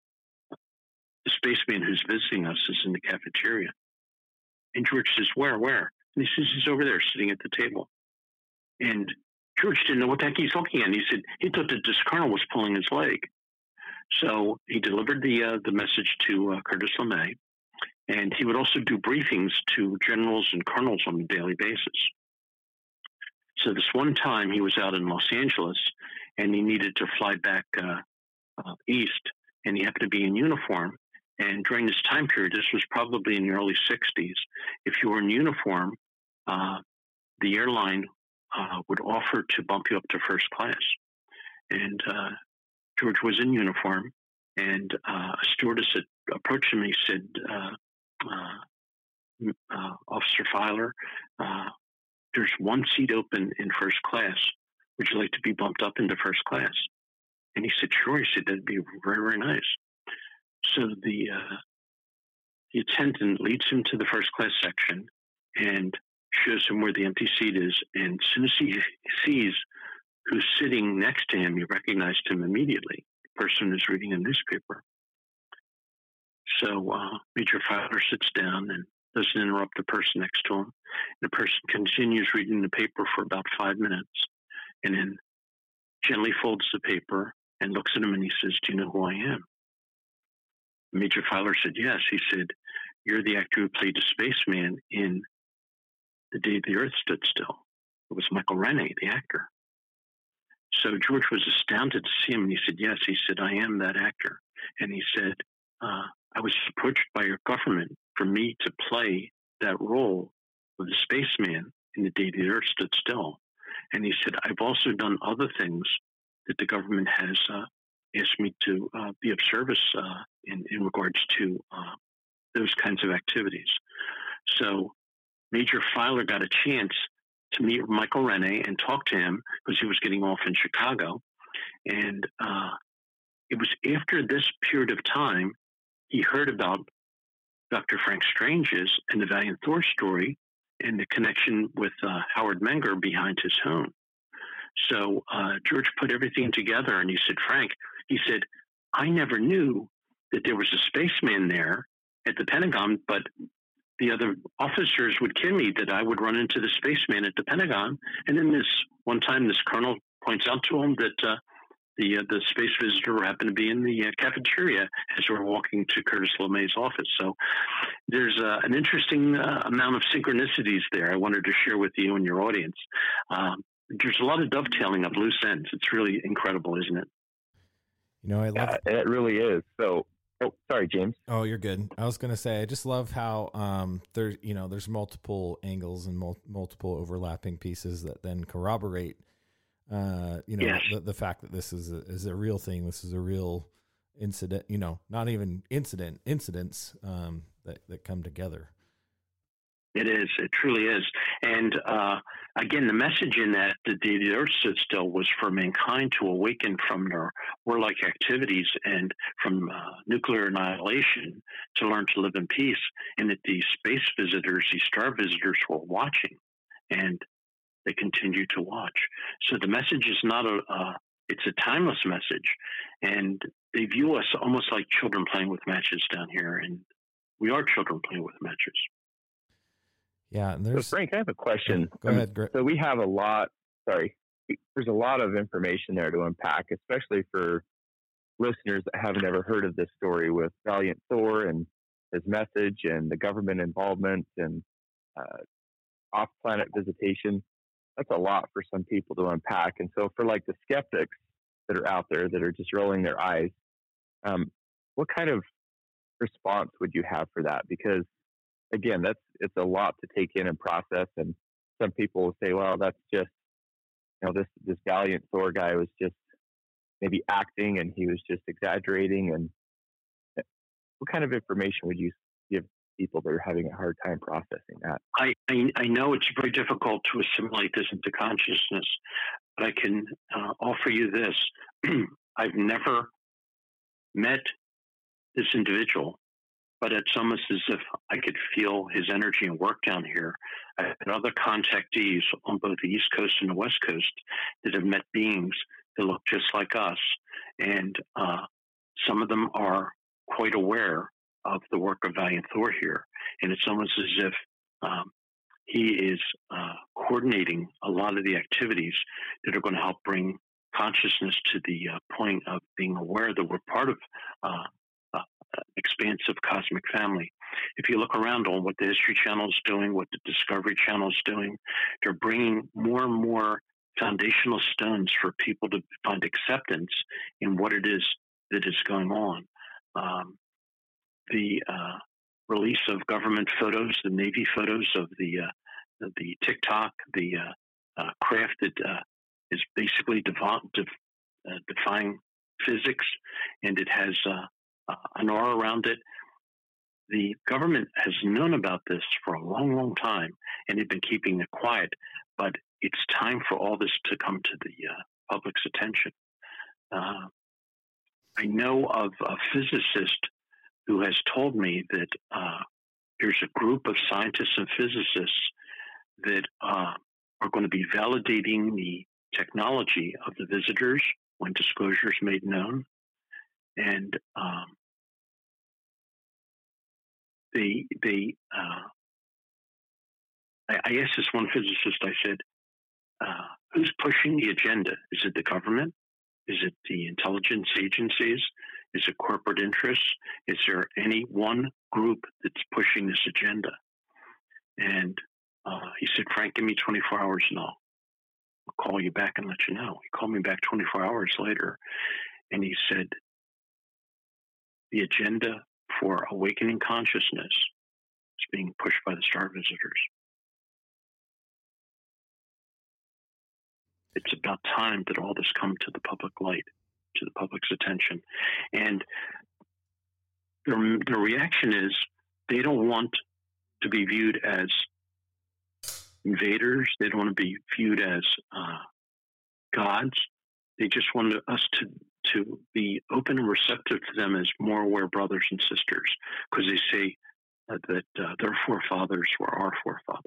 the spaceman who's visiting us is in the cafeteria. And George says, where, where? And he says, he's over there sitting at the table. And George didn't know what the heck he's looking at. And he said, he thought that this colonel was pulling his leg. So he delivered the uh, the message to uh, Curtis LeMay, and he would also do briefings to generals and colonels on a daily basis. So this one time he was out in Los Angeles, and he needed to fly back uh, uh, east, and he happened to be in uniform. And during this time period, this was probably in the early sixties, if you were in uniform, uh, the airline uh, would offer to bump you up to first class. And uh, George was in uniform, and uh, a stewardess had approached him and he said, uh, uh, uh, Officer Filer, uh, there's one seat open in first class. Would you like to be bumped up into first class? And he said, sure. He said, that'd be very, very nice. So the uh, the attendant leads him to the first class section and shows him where the empty seat is. And as soon as he sees who's sitting next to him, he recognized him immediately. The person is reading a newspaper. So uh, Major Filer sits down and doesn't interrupt the person next to him. The person continues reading the paper for about five minutes and then gently folds the paper and looks at him and he says, do you know who I am? Major Filer said, yes. He said, you're the actor who played the spaceman in The Day the Earth Stood Still. It was Michael Rennie, the actor. So George was astounded to see him, and he said, yes. He said, I am that actor. And he said, uh, I was approached by your government for me to play that role of the spaceman in The Day the Earth Stood Still. And he said, I've also done other things that the government has uh, asked me to uh, be of service uh, in, in regards to uh, those kinds of activities. So Major Filer got a chance to meet Michael Rennie and talk to him because he was getting off in Chicago. And uh, it was after this period of time he heard about Doctor Frank Strange's and the Valiant Thor story and the connection with uh, Howard Menger behind his home. So uh, George put everything together and he said, Frank, he said, I never knew that there was a spaceman there at the Pentagon, but the other officers would kid me that I would run into the spaceman at the Pentagon. And then this one time, this colonel points out to him that uh, the uh, the space visitor happened to be in the uh, cafeteria as we were walking to Curtis LeMay's office. So there's uh, an interesting uh, amount of synchronicities there I wanted to share with you and your audience. Um, there's a lot of dovetailing of loose ends. It's really incredible, isn't it? You know, I love yeah, it really is. So, oh, sorry, James. Oh, you're good. I was going to say, I just love how um, there, you know, there's multiple angles and mul- multiple overlapping pieces that then corroborate, uh, you know, yes. the, the fact that this is a, is a real thing. This is a real incident. You know, not even incident incidents um, that that come together. It is. It truly is. And uh, again, the message in that the day the Earth stood still was for mankind to awaken from their warlike activities and from uh, nuclear annihilation to learn to live in peace, and that these space visitors, these star visitors, were watching, and they continue to watch. So the message is not a, uh, it's a timeless message, and they view us almost like children playing with matches down here, and we are children playing with matches. Yeah, and there's so Frank, I have a question. Go um, ahead, Greg. So we have a lot. Sorry, there's a lot of information there to unpack, especially for listeners that haven't ever heard of this story with Valiant Thor and his message and the government involvement and uh, off-planet visitation. That's a lot for some people to unpack. And so, for like the skeptics that are out there that are just rolling their eyes, um, what kind of response would you have for that? Because again, that's it's a lot to take in and process. And some people will say, well, that's just, you know, this, this Valiant Thor guy was just maybe acting and he was just exaggerating. And what kind of information would you give people that are having a hard time processing that? I, I, I know it's very difficult to assimilate this into consciousness, but I can uh, offer you this. I've never met this individual, but it's almost as if I could feel his energy and work down here. I had other contactees on both the East Coast and the West Coast that have met beings that look just like us. And uh, some of them are quite aware of the work of Valiant Thor here. And it's almost as if um, he is uh, coordinating a lot of the activities that are going to help bring consciousness to the uh, point of being aware that we're part of uh, uh, an expansive cosmic family. If you look around on what the History Channel is doing, what the Discovery Channel is doing, they're bringing more and more foundational stones for people to find acceptance in what it is that is going on. Um, the uh, release of government photos, the Navy photos of the uh, the TikTok, the uh, uh, craft that uh, is basically devi- def- uh, defying physics, and it has uh, uh, an aura around it. The government has known about this for a long, long time, and they've been keeping it quiet. But it's time for all this to come to the uh, public's attention. Uh, I know of a physicist who has told me that uh, there's a group of scientists and physicists that uh, are going to be validating the technology of the visitors when disclosure is made known. And um, they, they uh, I, I asked this one physicist, I said, uh, who's pushing the agenda? Is it the government? Is it the intelligence agencies? Is it corporate interests? Is there any one group that's pushing this agenda? And uh, he said, Frank, give me twenty-four hours and I'll, I'll call you back and let you know. He called me back twenty-four hours later, and he said, the agenda for awakening consciousness is being pushed by the star visitors. It's about time that all this come to the public light, to the public's attention. And their, their reaction is they don't want to be viewed as invaders. They don't want to be viewed as uh, gods. They just want us to, to be open and receptive to them as more aware brothers and sisters, because they say uh, that uh, their forefathers were our forefathers.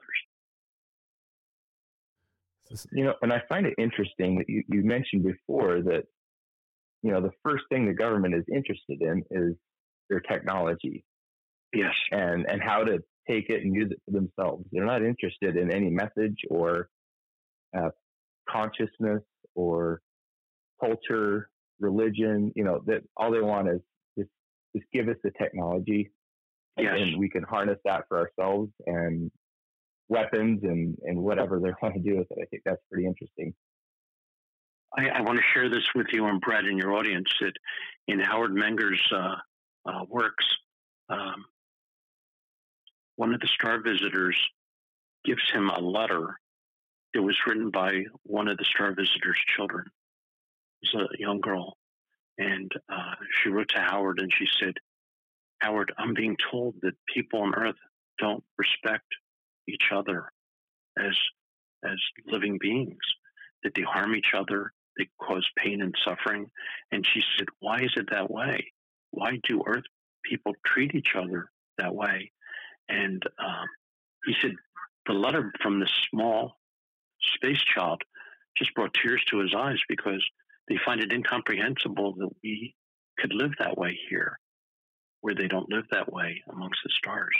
You know, and I find it interesting that you, you mentioned before that, you know, the first thing the government is interested in is their technology. Yes. And and how to take it and use it for themselves. They're not interested in any message or uh, consciousness or culture, religion. You know, that all they want is just, just give us the technology. Yes. And we can harness that for ourselves and weapons and, and whatever they want to do with it. I think that's pretty interesting. I, I want to share this with you and Brett and your audience that in Howard Menger's uh, uh, works, um, one of the star visitors gives him a letter that was written by one of the star visitors' children. It was a young girl. And uh, she wrote to Howard and she said, Howard, I'm being told that people on Earth don't respect each other as as living beings, that they harm each other, they cause pain and suffering. And she said, why is it that way? Why do Earth people treat each other that way? And um, he said, the letter from this small space child just brought tears to his eyes because they find it incomprehensible that we could live that way here, where they don't live that way amongst the stars.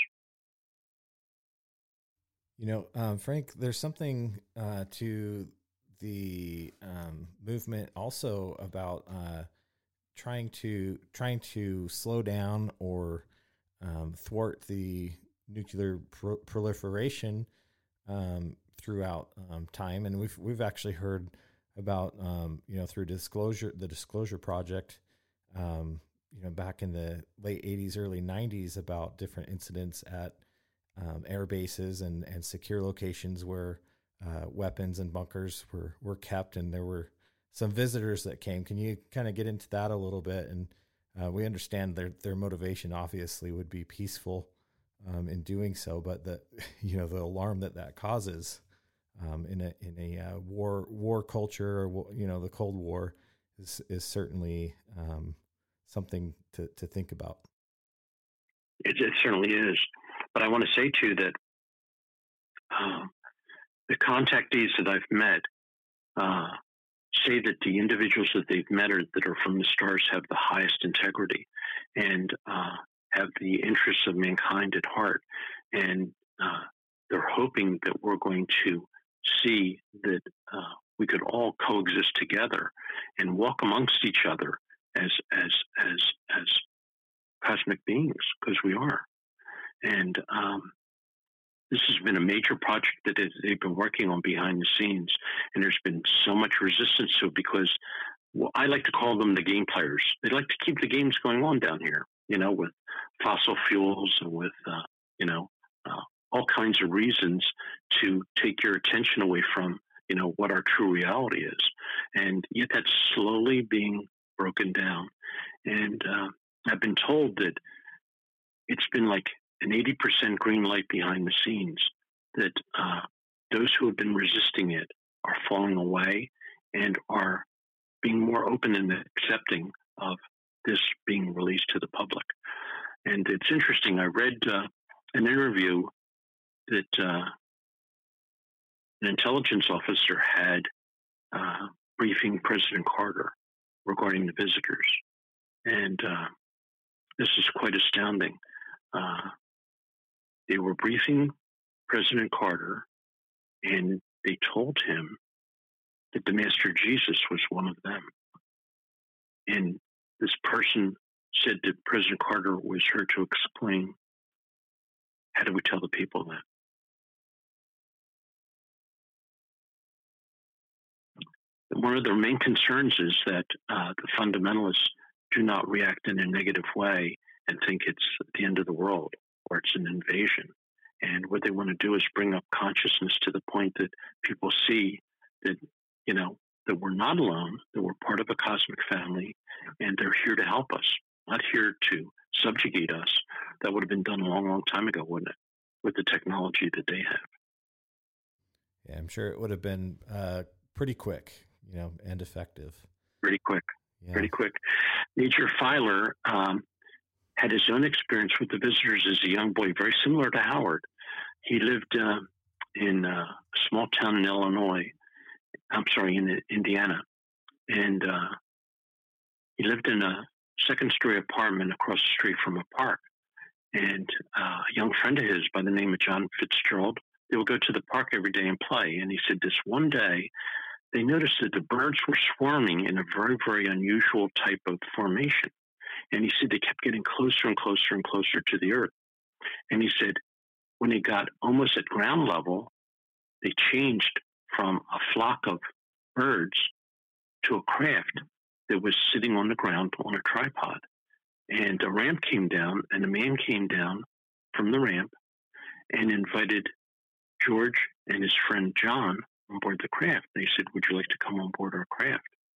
You know, um, Frank, there's something uh, to the um, movement also about uh, trying to trying to slow down or um, thwart the nuclear pro- proliferation um, throughout um, time, and we've we've actually heard about um, you know through disclosure the Disclosure Project, um, you know back in the late eighties, early nineties about different incidents at Um, air bases and, and secure locations where uh, weapons and bunkers were, were kept, and there were some visitors that came. Can you kind of get into that a little bit? And uh, we understand their their motivation obviously would be peaceful um, in doing so, but the you know the alarm that that causes um, in a in a uh, war war culture, or you know the Cold War, is is certainly um, something to to think about. It, it certainly is. But I want to say, too, that um, the contactees that I've met uh, say that the individuals that they've met are, that are from the stars have the highest integrity and uh, have the interests of mankind at heart. And uh, they're hoping that we're going to see that uh, we could all coexist together and walk amongst each other as as as as cosmic beings, because we are. And um, this has been a major project that they've been working on behind the scenes, and there's been so much resistance to it because, well, I like to call them the game players. They like to keep the games going on down here, you know, with fossil fuels and with, uh, you know, uh, all kinds of reasons to take your attention away from, you know, what our true reality is. And yet that's slowly being broken down. And uh, I've been told that it's been like an eighty percent green light behind the scenes, that uh, those who have been resisting it are falling away and are being more open and accepting of this being released to the public. And it's interesting, I read uh, an interview that uh, an intelligence officer had uh, briefing President Carter regarding the visitors. And uh, this is quite astounding. Uh, they were briefing President Carter, and they told him that the Master Jesus was one of them. And this person said that President Carter was here to explain, how do we tell the people that? One of their main concerns is that uh, the fundamentalists do not react in a negative way and think it's the end of the world or it's an invasion. And what they want to do is bring up consciousness to the point that people see that, you know, that we're not alone, that we're part of a cosmic family, and they're here to help us, not here to subjugate us. That would have been done a long, long time ago, wouldn't it, with the technology that they have? Yeah, I'm sure it would have been uh, pretty quick, you know, and effective. Pretty quick, yeah. pretty quick. Major Filer um, had his own experience with the visitors as a young boy, very similar to Howard. He lived uh, in a small town in Illinois. I'm sorry, in Indiana. And uh, he lived in a second-story apartment across the street from a park. And uh, a young friend of his by the name of John Fitzgerald, they would go to the park every day and play. And he said this one day, they noticed that the birds were swarming in a very, very unusual type of formation. And he said they kept getting closer and closer and closer to the earth. And he said when they got almost at ground level, they changed from a flock of birds to a craft that was sitting on the ground on a tripod. And a ramp came down, and a man came down from the ramp and invited George and his friend John on board the craft. They said, would you like to come on board our craft?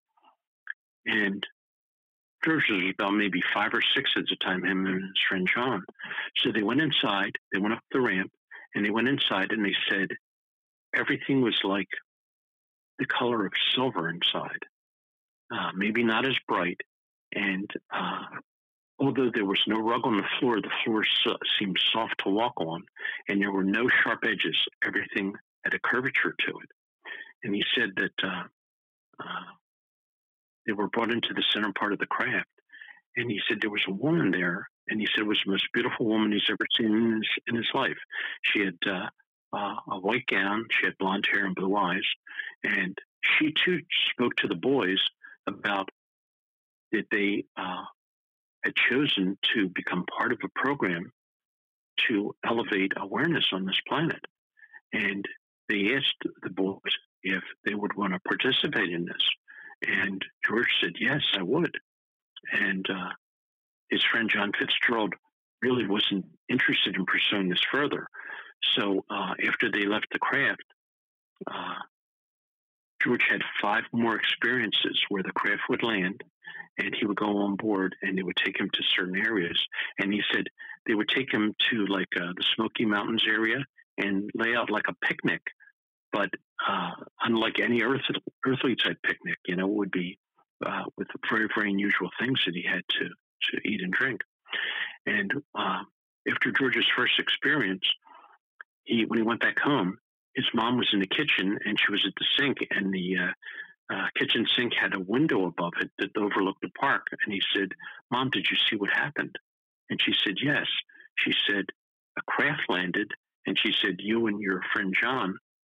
And George was about maybe five or six at the time, him and his friend John. So they went inside, they went up the ramp, and they went inside, and they said everything was like the color of silver inside, uh, maybe not as bright. And uh, although there was no rug on the floor, the floor so- seemed soft to walk on, and there were no sharp edges. Everything had a curvature to it. And he said that uh, uh, they were brought into the center part of the craft. And he said there was a woman there, and he said it was the most beautiful woman he's ever seen in his, in his life. She had uh, uh, a white gown, she had blonde hair and blue eyes, and she too spoke to the boys about that they uh, had chosen to become part of a program to elevate awareness on this planet. And they asked the boys if they would want to participate in this. And George said, yes, I would. And uh, his friend John Fitzgerald really wasn't interested in pursuing this further. So uh, after they left the craft, uh, George had five more experiences where the craft would land, and he would go on board, and they would take him to certain areas. And he said they would take him to like uh, the Smoky Mountains area and lay out like a picnic, but uh, unlike any earth, earthly type picnic, you know, would be uh, with very, very unusual things that he had to, to eat and drink. And uh, after George's first experience, he when he went back home, his mom was in the kitchen and she was at the sink, and the uh, uh, kitchen sink had a window above it that overlooked the park. And he said, Mom, did you see what happened? And she said, yes. She said, a craft landed, and she said, you and your friend John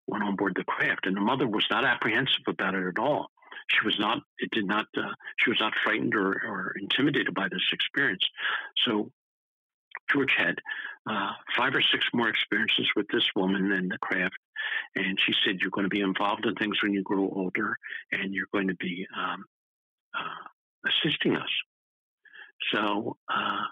went on board the craft. And the mother was not apprehensive about it at all. She was not, it did not, uh, she was not frightened or, or intimidated by this experience. So George had uh, five or six more experiences with this woman in the craft. And she said, you're going to be involved in things when you grow older, and you're going to be um, uh, assisting us. So uh,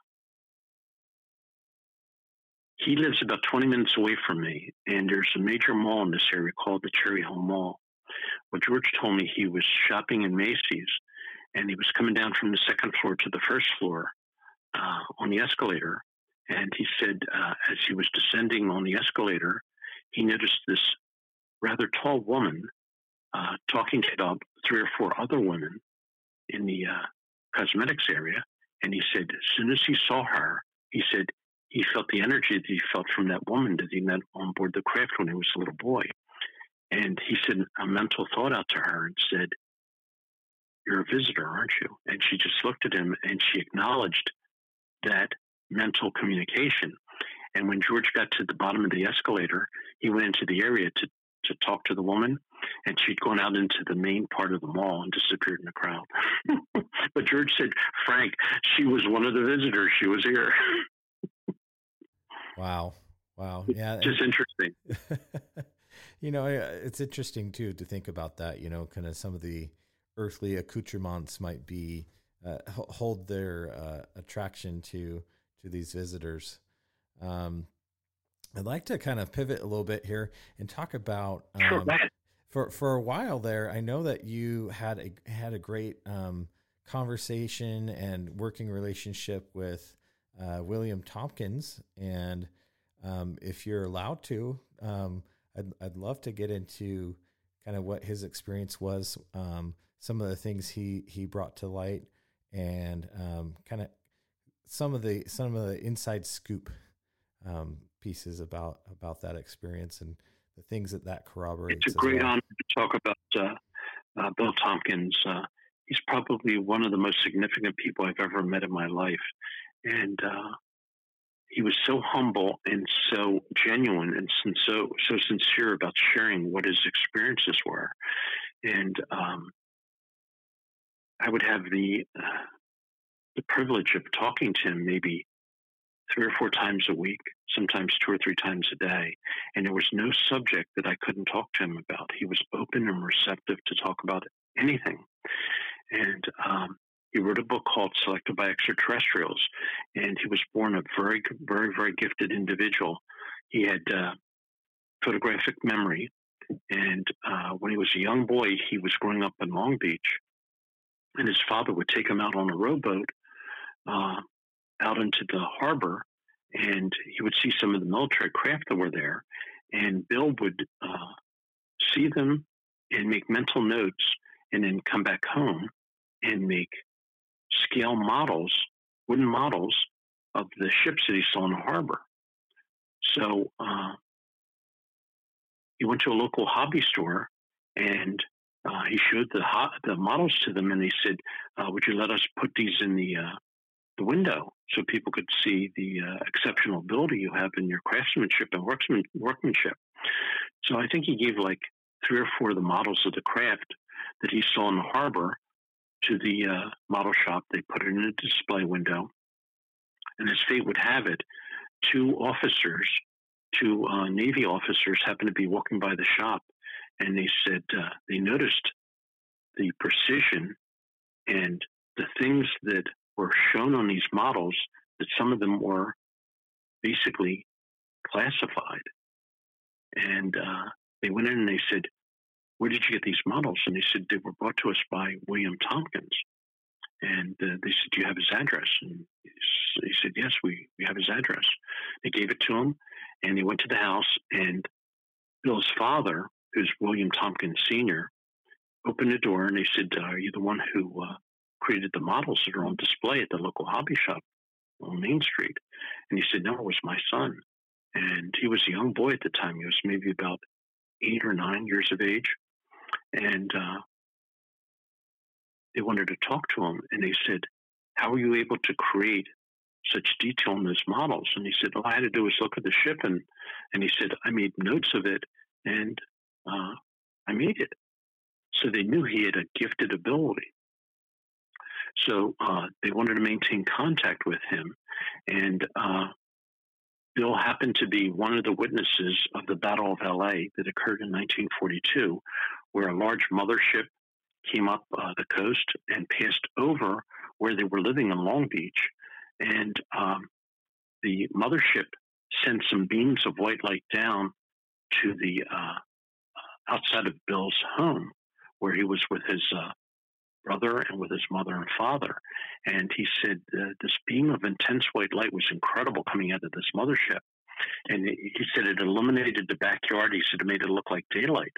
he lives about twenty minutes away from me, and there's a major mall in this area called the Cherry Hill Mall. Well, George told me he was shopping in Macy's, and he was coming down from the second floor to the first floor uh, on the escalator. And he said, uh, as he was descending on the escalator, he noticed this rather tall woman uh, talking to about three or four other women in the uh, cosmetics area. And he said, as soon as he saw her, he said he felt the energy that he felt from that woman that he met on board the craft when he was a little boy. And he said a mental thought out to her and said, you're a visitor, aren't you? And she just looked at him, and she acknowledged that mental communication. And when George got to the bottom of the escalator, he went into the area to, to talk to the woman, and she'd gone out into the main part of the mall and disappeared in the crowd. But George said, Frank, she was one of the visitors. She was here. Wow. Wow. Yeah. Just interesting. You know, it's interesting too, to think about that, you know, kind of some of the earthly accoutrements might be, uh, hold their uh, attraction to, to these visitors. Um, I'd like to kind of pivot a little bit here and talk about, um, sure, for, for a while there, I know that you had a, had a great um, conversation and working relationship with uh, William Tompkins. And um, if you're allowed to, um, I'd, I'd love to get into kind of what his experience was, um, some of the things he, he brought to light, and um, kind of some of the some of the inside scoop um, pieces about about that experience and the things that that corroborates. It's a great well. honor to talk about uh, uh, Bill Tompkins. Uh, he's probably one of the most significant people I've ever met in my life, and uh, he was so humble and so genuine and so so sincere about sharing what his experiences were. And um, I would have the uh, the privilege of talking to him maybe three or four times a week, sometimes two or three times a day. And there was no subject that I couldn't talk to him about. He was open and receptive to talk about anything. And um, he wrote a book called Selected by Extraterrestrials, and he was born a very, very, very gifted individual. He had uh, photographic memory, and uh, when he was a young boy, he was growing up in Long Beach, and his father would take him out on a rowboat uh, out into the harbor, and he would see some of the military craft that were there, and Bill would uh, see them and make mental notes, and then come back home and make scale models, wooden models of the ships that he saw in the harbor. So uh, he went to a local hobby store, and uh, he showed the ho- the models to them, and they said, uh, would you let us put these in the uh, the window so people could see the uh, exceptional ability you have in your craftsmanship and worksman- workmanship? So I think he gave like three or four of the models of the craft that he saw in the harbor to the uh, model shop. They put it in a display window, and as fate would have it, two officers, two uh, Navy officers happened to be walking by the shop, and they said uh, they noticed the precision and the things that were shown on these models, that some of them were basically classified. And uh, they went in and they said, where did you get these models? And they said, they were brought to us by William Tompkins. And uh, they said, do you have his address? And he said, yes, we, we have his address. They gave it to him, and he went to the house, and Bill's father, who's William Tompkins Senior, opened the door, and they said, are you the one who uh, created the models that are on display at the local hobby shop on Main Street? And he said, no, it was my son. And he was a young boy at the time. He was maybe about eight or nine years of age. And uh, they wanted to talk to him, and they said, how were you able to create such detail in those models? And he said, all I had to do was look at the ship, and, and he said, I made notes of it, and uh, I made it. So they knew he had a gifted ability. So uh, they wanted to maintain contact with him. And uh, Bill happened to be one of the witnesses of the Battle of L A that occurred in nineteen forty-two, where a large mothership came up uh, the coast and passed over where they were living in Long Beach. And um, the mothership sent some beams of white light down to the uh, outside of Bill's home, where he was with his uh, brother and with his mother and father. And he said uh, this beam of intense white light was incredible coming out of this mothership. And he said it illuminated the backyard. He said it made it look like daylight.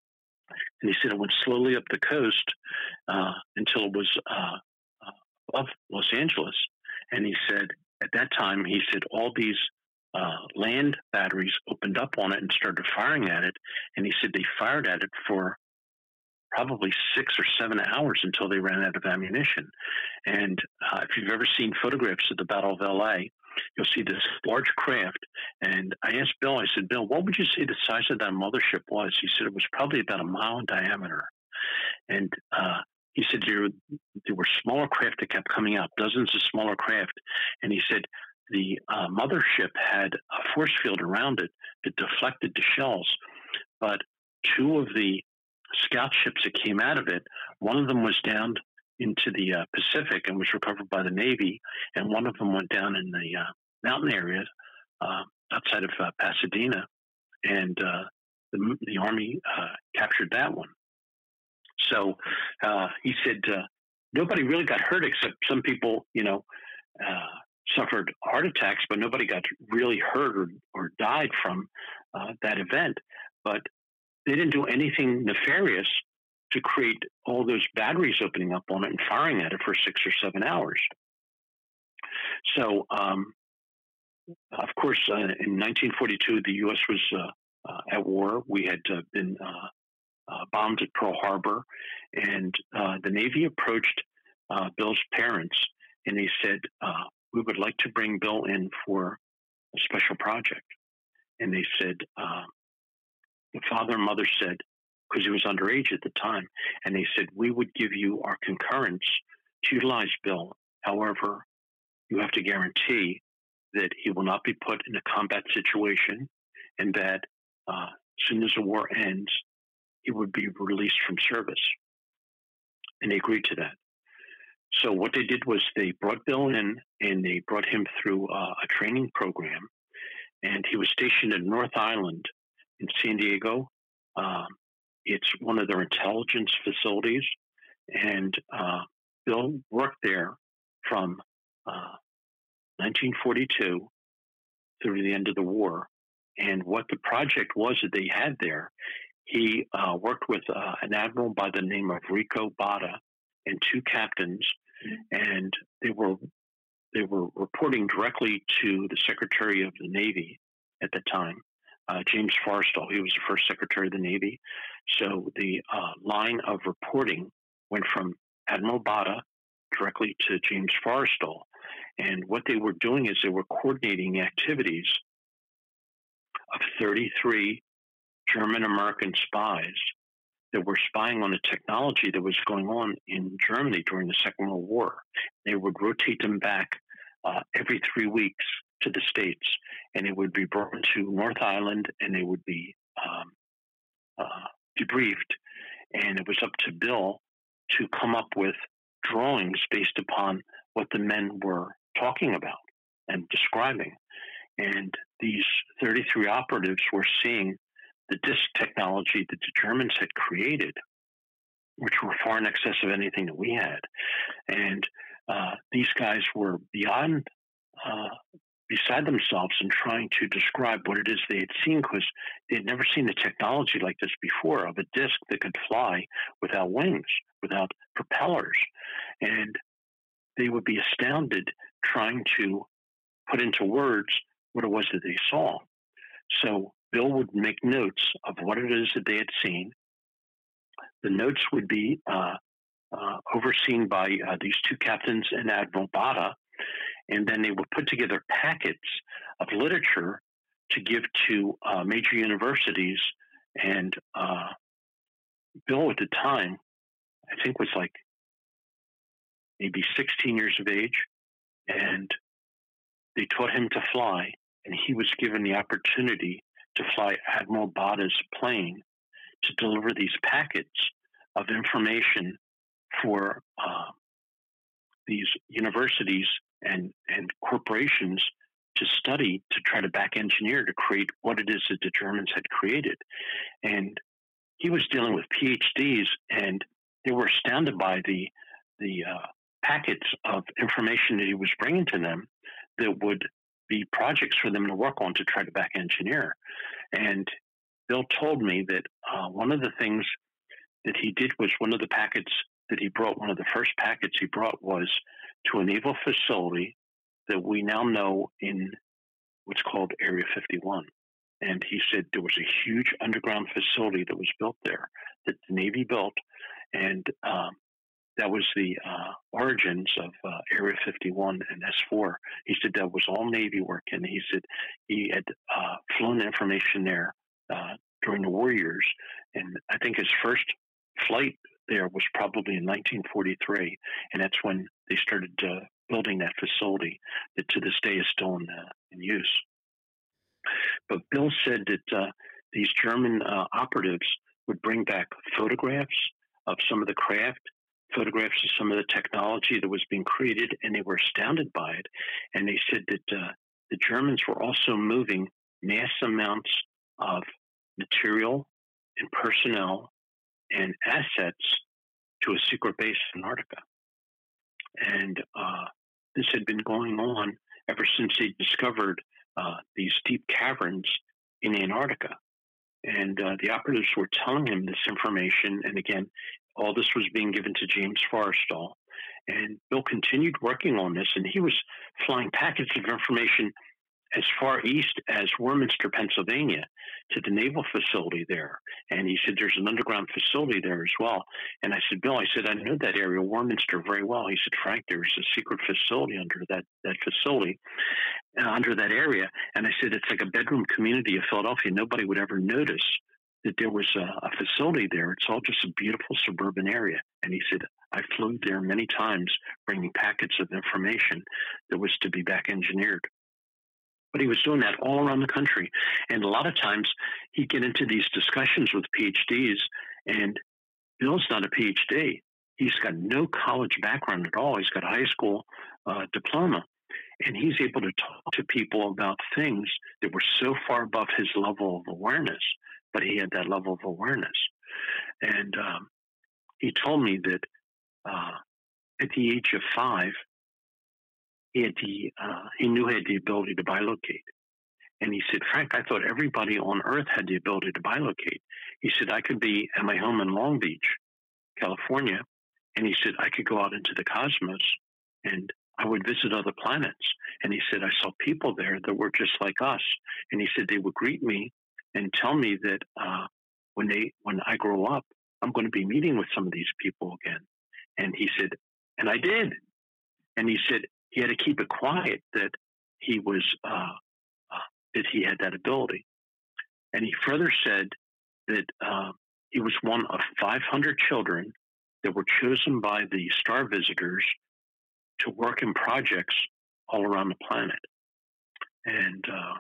And he said it went slowly up the coast uh, until it was uh, above Los Angeles. And he said at that time, he said all these uh, land batteries opened up on it and started firing at it. And he said they fired at it for probably six or seven hours until they ran out of ammunition. And uh, if you've ever seen photographs of the Battle of L A, you'll see this large craft. And I asked Bill, I said, Bill, what would you say the size of that mothership was? He said it was probably about a mile in diameter. And uh, he said there, there were smaller craft that kept coming out, dozens of smaller craft. And he said the uh, mothership had a force field around it that deflected the shells. But two of the scout ships that came out of it, one of them was down into the uh, Pacific and was recovered by the Navy, and one of them went down in the uh, mountain area uh, outside of uh, Pasadena, and uh, the, the Army uh, captured that one. So uh, he said uh, nobody really got hurt except some people, you know, uh, suffered heart attacks, but nobody got really hurt or, or died from uh, that event. But they didn't do anything nefarious to create all those batteries opening up on it and firing at it for six or seven hours. So, um, of course, uh, in nineteen forty-two, the U S was uh, uh, at war. We had uh, been uh, uh, bombed at Pearl Harbor, and uh, the Navy approached uh, Bill's parents, and they said, uh, we would like to bring Bill in for a special project. And they said, uh, the father and mother said, because he was underage at the time, and they said, we would give you our concurrence to utilize Bill. However, you have to guarantee that he will not be put in a combat situation, and that uh, as soon as the war ends, he would be released from service. And they agreed to that. So what they did was they brought Bill in, and they brought him through uh, a training program, and he was stationed in North Island in San Diego. Um, it's one of their intelligence facilities, and uh, Bill worked there from uh, nineteen forty-two through the end of the war. And what the project was that they had there, he uh, worked with uh, an admiral by the name of Rico Bada and two captains, and they were they were reporting directly to the Secretary of the Navy at the time, uh, James Forrestal. He was the first Secretary of the Navy. So the uh, line of reporting went from Admiral Bada directly to James Forrestal. And what they were doing is they were coordinating activities of thirty-three German-American spies that were spying on the technology that was going on in Germany during the Second World War. They would rotate them back uh, every three weeks to the States, and it would be brought to North Island, and they would be um, uh, debriefed. And it was up to Bill to come up with drawings based upon what the men were talking about and describing. And these thirty-three operatives were seeing the disk technology that the Germans had created, which were far in excess of anything that we had. And uh, these guys were beyond, uh, beside themselves in trying to describe what it is they had seen, because they had never seen the technology like this before, of a disk that could fly without wings, without propellers. And they would be astounded trying to put into words what it was that they saw. So Bill would make notes of what it is that they had seen. The notes would be uh, uh, overseen by uh, these two captains and Admiral Bada, and then they would put together packets of literature to give to uh, major universities And uh, Bill at the time, I think, was like maybe sixteen years of age, and they taught him to fly, and he was given the opportunity to fly Admiral Botta's plane to deliver these packets of information for uh, these universities and, and corporations to study, to try to back engineer, to create what it is that the Germans had created. And he was dealing with P H Ds, and they were astounded by the, the uh, packets of information that he was bringing to them that would be projects for them to work on to try to back engineer. And Bill told me that uh, one of the things that he did was one of the packets that he brought, one of the first packets he brought was to a naval facility that we now know in what's called Area fifty-one. And he said there was a huge underground facility that was built there that the Navy built. And um, that was the uh, origins of uh, Area fifty-one and S four. He said that was all Navy work. And he said he had uh, flown information there uh, during the war years. And I think his first flight there was probably in nineteen forty-three. And that's when they started uh, building that facility that to this day is still in, uh, in use. But Bill said that uh, these German uh, operatives would bring back photographs of some of the craft, photographs of some of the technology that was being created, and they were astounded by it. And they said that uh, the Germans were also moving mass amounts of material and personnel and assets to a secret base in Antarctica. And uh, this had been going on ever since they discovered uh, these deep caverns in Antarctica. And uh, the operatives were telling him this information. And again, all this was being given to James Forrestal. And Bill continued working on this, and he was flying packets of information as far east as Warminster, Pennsylvania, to the naval facility there. And he said, there's an underground facility there as well. And I said, Bill, I said, I know that area, Warminster, very well. He said, Frank, there's a secret facility under that, that facility, uh, under that area. And I said, it's like a bedroom community of Philadelphia. Nobody would ever notice that there was a, a facility there. It's all just a beautiful suburban area. And he said, I flew there many times bringing packets of information that was to be back engineered. But he was doing that all around the country. And a lot of times he'd get into these discussions with P H Ds, and Bill's not a P H D. He's got no college background at all. He's got a high school uh, diploma. And he's able to talk to people about things that were so far above his level of awareness, but he had that level of awareness. And um, he told me that uh, at the age of five, He had the, uh, he knew he had the ability to bilocate. And he said, Frank, I thought everybody on Earth had the ability to bilocate. He said, I could be at my home in Long Beach, California, and he said, I could go out into the cosmos and I would visit other planets. And he said, I saw people there that were just like us. And he said, they would greet me and tell me that uh, when they, when I grow up, I'm going to be meeting with some of these people again. And he said, and I did. And he said, he had to keep it quiet that he was uh, uh, that he had that ability, and he further said that uh, he was one of five hundred children that were chosen by the star visitors to work in projects all around the planet. And uh,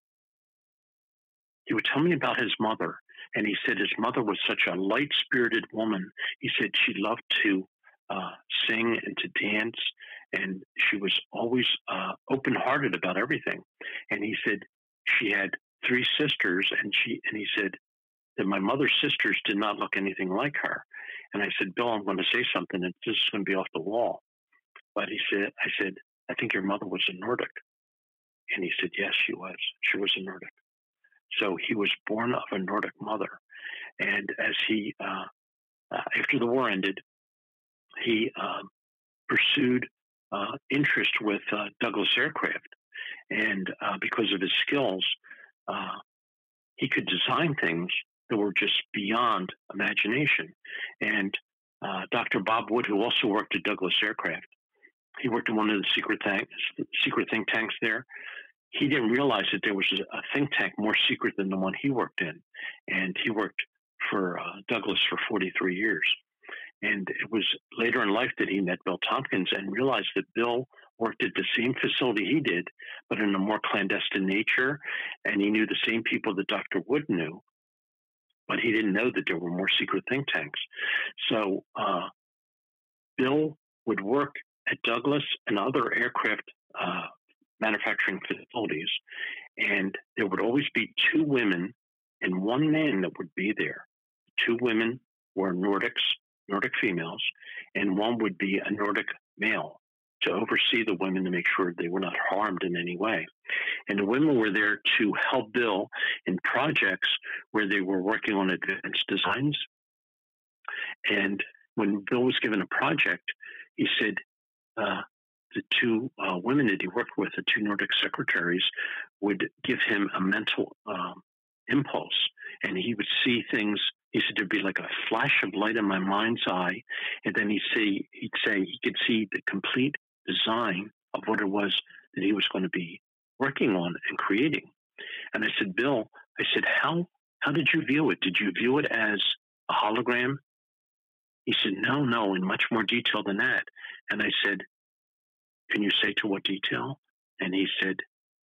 he would tell me about his mother, and he said his mother was such a light-spirited woman. He said she loved to uh, sing and to dance. And she was always uh, open-hearted about everything. And he said she had three sisters, and she and he said that my mother's sisters did not look anything like her. And I said, Bill, I'm going to say something, and this is going to be off the wall. But he said, I said, I think your mother was a Nordic. And he said, yes, she was. She was a Nordic. So he was born of a Nordic mother. And as he, uh, uh, after the war ended, he uh, pursued Uh, interest with uh, Douglas aircraft. And uh, because of his skills, uh, he could design things that were just beyond imagination. And uh, Doctor Bob Wood, who also worked at Douglas aircraft, he worked in one of the secret, th- secret think tanks there. he didn't realize that there was a think tank more secret than the one he worked in. And he worked for uh, Douglas for forty-three years. And it was later in life that he met Bill Tompkins and realized that Bill worked at the same facility he did, but in a more clandestine nature. And he knew the same people that Doctor Wood knew, but he didn't know that there were more secret think tanks. So uh, Bill would work at Douglas and other aircraft uh, manufacturing facilities, and there would always be two women and one man that would be there. Two women were Nordics, Nordic females, and one would be a Nordic male to oversee the women to make sure they were not harmed in any way. And the women were there to help Bill in projects where they were working on advanced designs. And when Bill was given a project, he said uh, the two uh, women that he worked with, the two Nordic secretaries, would give him a mental um, impulse, and he would see things. He said there'd be like a flash of light in my mind's eye, and then he'd say, he'd say he could see the complete design of what it was that he was going to be working on and creating. And I said, Bill, I said, how how did you view it? Did you view it as a hologram? He said, no, no, in much more detail than that. And I said, can you say to what detail? And he said,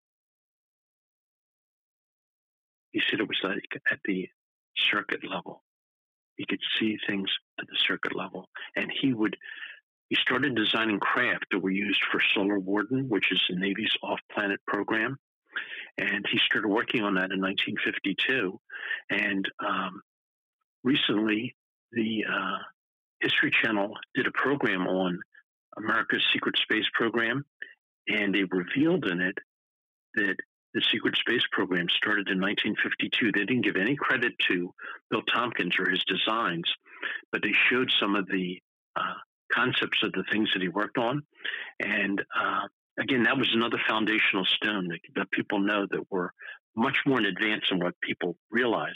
he said it was like at the circuit level. He could see things at the circuit level. And he would, he started designing craft that were used for Solar Warden, which is the Navy's off-planet program. And he started working on that in nineteen fifty-two. And um, recently, the uh, History Channel did a program on America's secret space program, and they revealed in it that the secret space program started in nineteen fifty-two. They didn't give any credit to Bill Tompkins or his designs, but they showed some of the uh, concepts of the things that he worked on. And uh, again, that was another foundational stone that, that people know that were much more in advance than what people realize.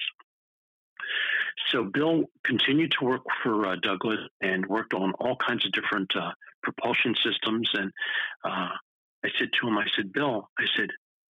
So Bill continued to work for uh, Douglas and worked on all kinds of different uh, propulsion systems. And uh, I said to him, I said, Bill, I said,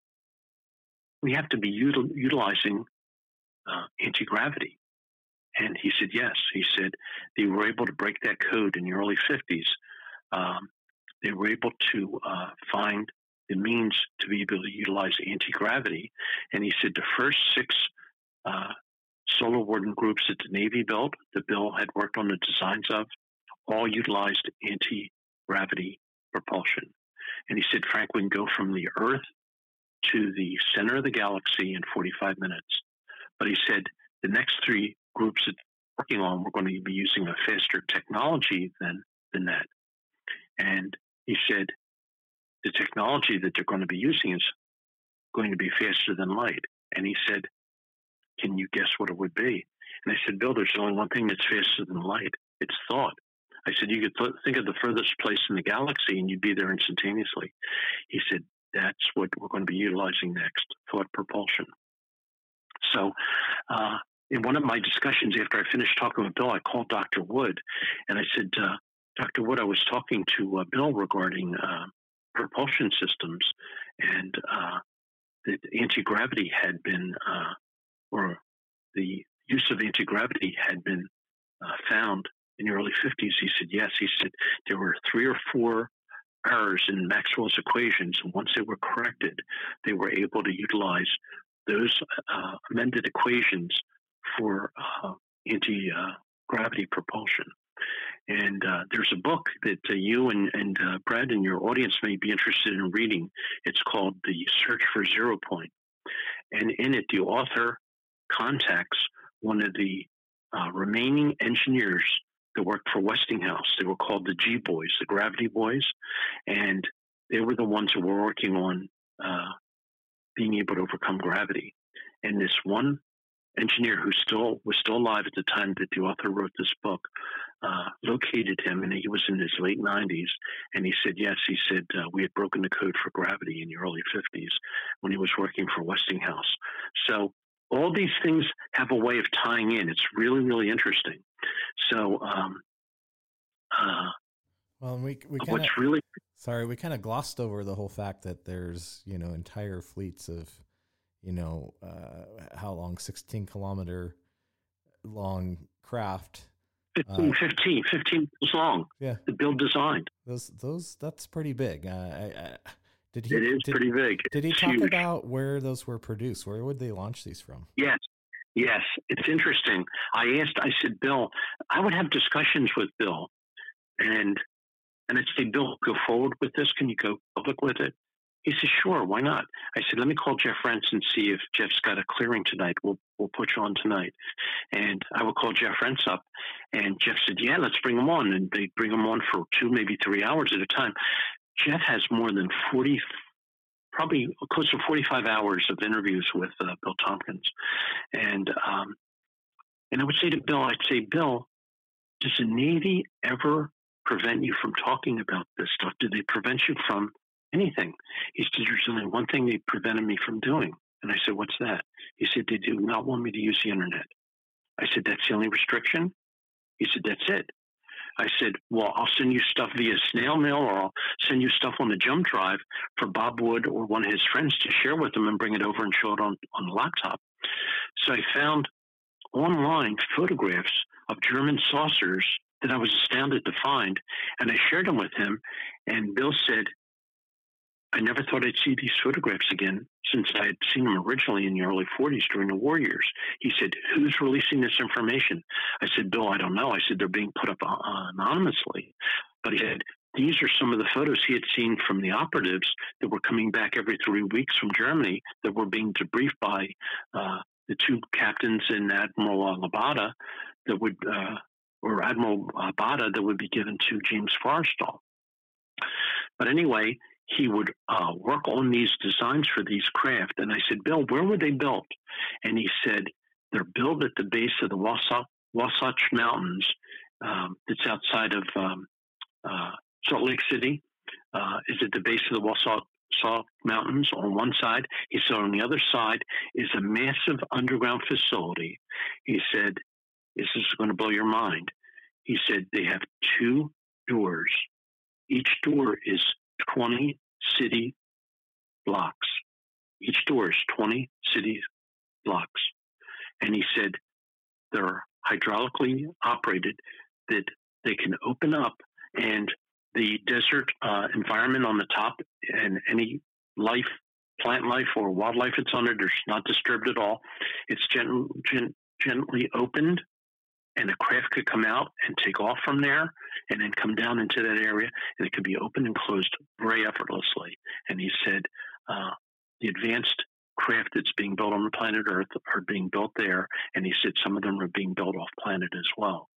we have to be util- utilizing uh, anti-gravity. And he said, yes. He said they were able to break that code in the early fifties. Um, they were able to uh, find the means to be able to utilize anti-gravity. And he said the first six uh, Solar Warden groups that the Navy built, that Bill had worked on the designs of, all utilized anti-gravity propulsion. And he said, Frank, we can go from the Earth to the center of the galaxy in forty-five minutes. But he said the next three groups that we're working on, we're going to be using a faster technology than, than that. And he said the technology that they're going to be using is going to be faster than light. And he said, can you guess what it would be? And I said, Bill, there's only one thing that's faster than light. It's thought. I said, you could th- think of the furthest place in the galaxy and you'd be there instantaneously. He said, that's what we're going to be utilizing next, thought propulsion. So uh, in one of my discussions after I finished talking with Bill, I called Doctor Wood and I said, uh, Doctor Wood, I was talking to uh, Bill regarding uh, propulsion systems, and uh, the anti-gravity had been, uh, or the use of anti-gravity had been uh, found in the early fifties. He said, yes. He said there were three or four errors in Maxwell's equations, and once they were corrected, they were able to utilize those uh, amended equations for uh, anti-gravity propulsion. And uh, there's a book that uh, you and, and uh, Brad and your audience may be interested in reading. It's called The Search for Zero Point. And in it, the author contacts one of the uh, remaining engineers that worked for Westinghouse. They were called the G Boys, the Gravity Boys. And they were the ones who were working on uh, being able to overcome gravity. And this one engineer who still was still alive at the time that the author wrote this book uh, located him, and he was in his late nineties. And he said, yes, he said, uh, we had broken the code for gravity in the early fifties when he was working for Westinghouse. So all these things have a way of tying in. It's really, really interesting. So um, uh, Well, we we kind What's of really sorry, we kind of glossed over the whole fact that there's, you know, entire fleets of, you know, uh, how long, sixteen kilometer long craft. fifteen, Uh, fifteen, fifteen miles long. Yeah. The build designed. Those, those, that's pretty big. Uh, I, I, did he, It is did, pretty big. Did he It's talk huge. about where those were produced? Where would they launch these from? Yes. Yes. It's interesting. I asked, I said, Bill, I would have discussions with Bill. And and I'd say, Bill, go forward with this. Can you go public with it? He said, sure, why not? I said, let me call Jeff Rentz and see if Jeff's got a clearing tonight. We'll we'll put you on tonight. And I would call Jeff Rentz up. And Jeff said, yeah, let's bring him on. And they bring him on for two, maybe three hours at a time. Jeff has more than forty, probably close to forty-five hours of interviews with uh, Bill Tompkins. And um, and I would say to Bill, I'd say, Bill, does the Navy ever prevent you from talking about this stuff? Do they prevent you from anything? He said, there's only one thing they prevented me from doing. And I said, what's that? He said, they do not want me to use the internet. I said, that's the only restriction? He said, that's it. I said, well, I'll send you stuff via snail mail, or I'll send you stuff on the jump drive for Bob Wood or one of his friends to share with them and bring it over and show it on, on the laptop. So I found online photographs of German saucers that I was astounded to find, and I shared them with him. And Bill said, I never thought I'd see these photographs again since I had seen them originally in the early forties during the war years. He said, who's releasing this information? I said, Bill, I don't know. I said, they're being put up uh, anonymously. But he said, these are some of the photos he had seen from the operatives that were coming back every three weeks from Germany that were being debriefed by uh, the two captains and Admiral uh, Labata that would, uh, or Admiral uh, Bada that would be given to James Forrestal. But anyway, he would uh, work on these designs for these craft. And I said, Bill, where were they built? And he said, they're built at the base of the Wasatch, Wasatch Mountains. Um, it's outside of um, uh, Salt Lake City. Uh, is at the base of the Wasatch Salt Mountains on one side. He said on the other side is a massive underground facility. He said, this is going to blow your mind. He said they have two doors. Each door is twenty city blocks. Each door is twenty city blocks. And he said they're hydraulically operated, that they can open up, and the desert uh, environment on the top and any life, plant life or wildlife that's on it, is not disturbed at all. It's gent- gent- gently opened, and a craft could come out and take off from there and then come down into that area, and it could be opened and closed very effortlessly. And he said uh, the advanced craft that's being built on the planet Earth are being built there, and he said some of them are being built off planet as well.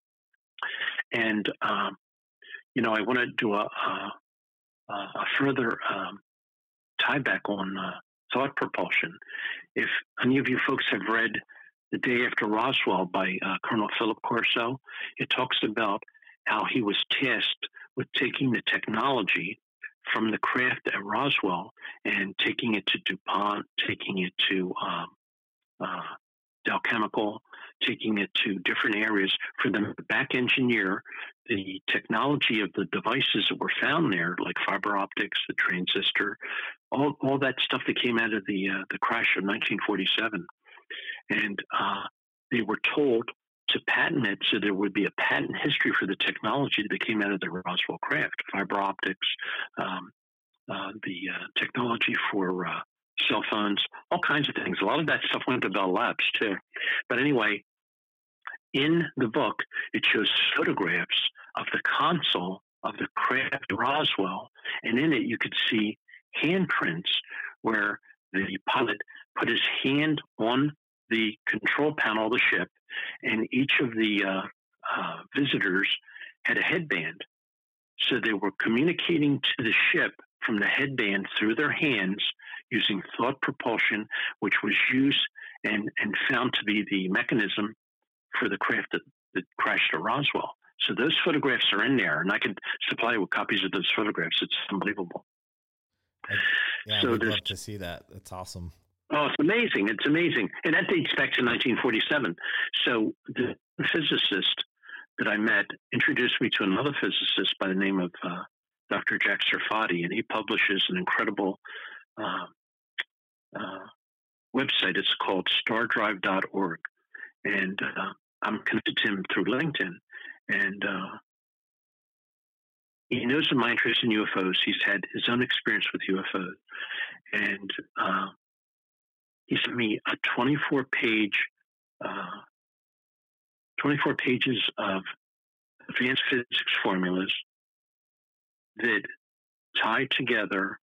And, um, you know, I want to do a, a, a further um, tie back on uh, thought propulsion. If any of you folks have read The Day After Roswell by uh, Colonel Philip Corso, it talks about how he was tasked with taking the technology from the craft at Roswell and taking it to DuPont, taking it to um, uh, Dow Chemical, taking it to different areas for them to back engineer the technology of the devices that were found there, like fiber optics, the transistor, all, all that stuff that came out of the uh, the crash of nineteen forty-seven. And uh, they were told to patent it, so there would be a patent history for the technology that came out of the Roswell craft, fiber optics, um, uh, the uh, technology for uh, cell phones, all kinds of things. A lot of that stuff went to Bell Labs too. But anyway, in the book, it shows photographs of the console of the craft Roswell, and in it you could see handprints where the pilot put his hand on the control panel of the ship, and each of the uh, uh, visitors had a headband. So they were communicating to the ship from the headband through their hands using thought propulsion, which was used and, and found to be the mechanism for the craft that, that crashed at Roswell. So those photographs are in there, and I could supply you with copies of those photographs. It's unbelievable. I, yeah, so I'd love to see that. That's awesome. Oh, it's amazing. It's amazing. And that dates back to nineteen forty-seven. So the physicist that I met introduced me to another physicist by the name of uh, Doctor Jack Sarfati, and he publishes an incredible uh, uh, website. It's called star drive dot org, and uh, I'm connected to him through LinkedIn, and uh, he knows of my interest in U F Os. He's had his own experience with U F Os, and uh, he sent me a twenty-four page, uh, twenty-four pages of advanced physics formulas that tie together.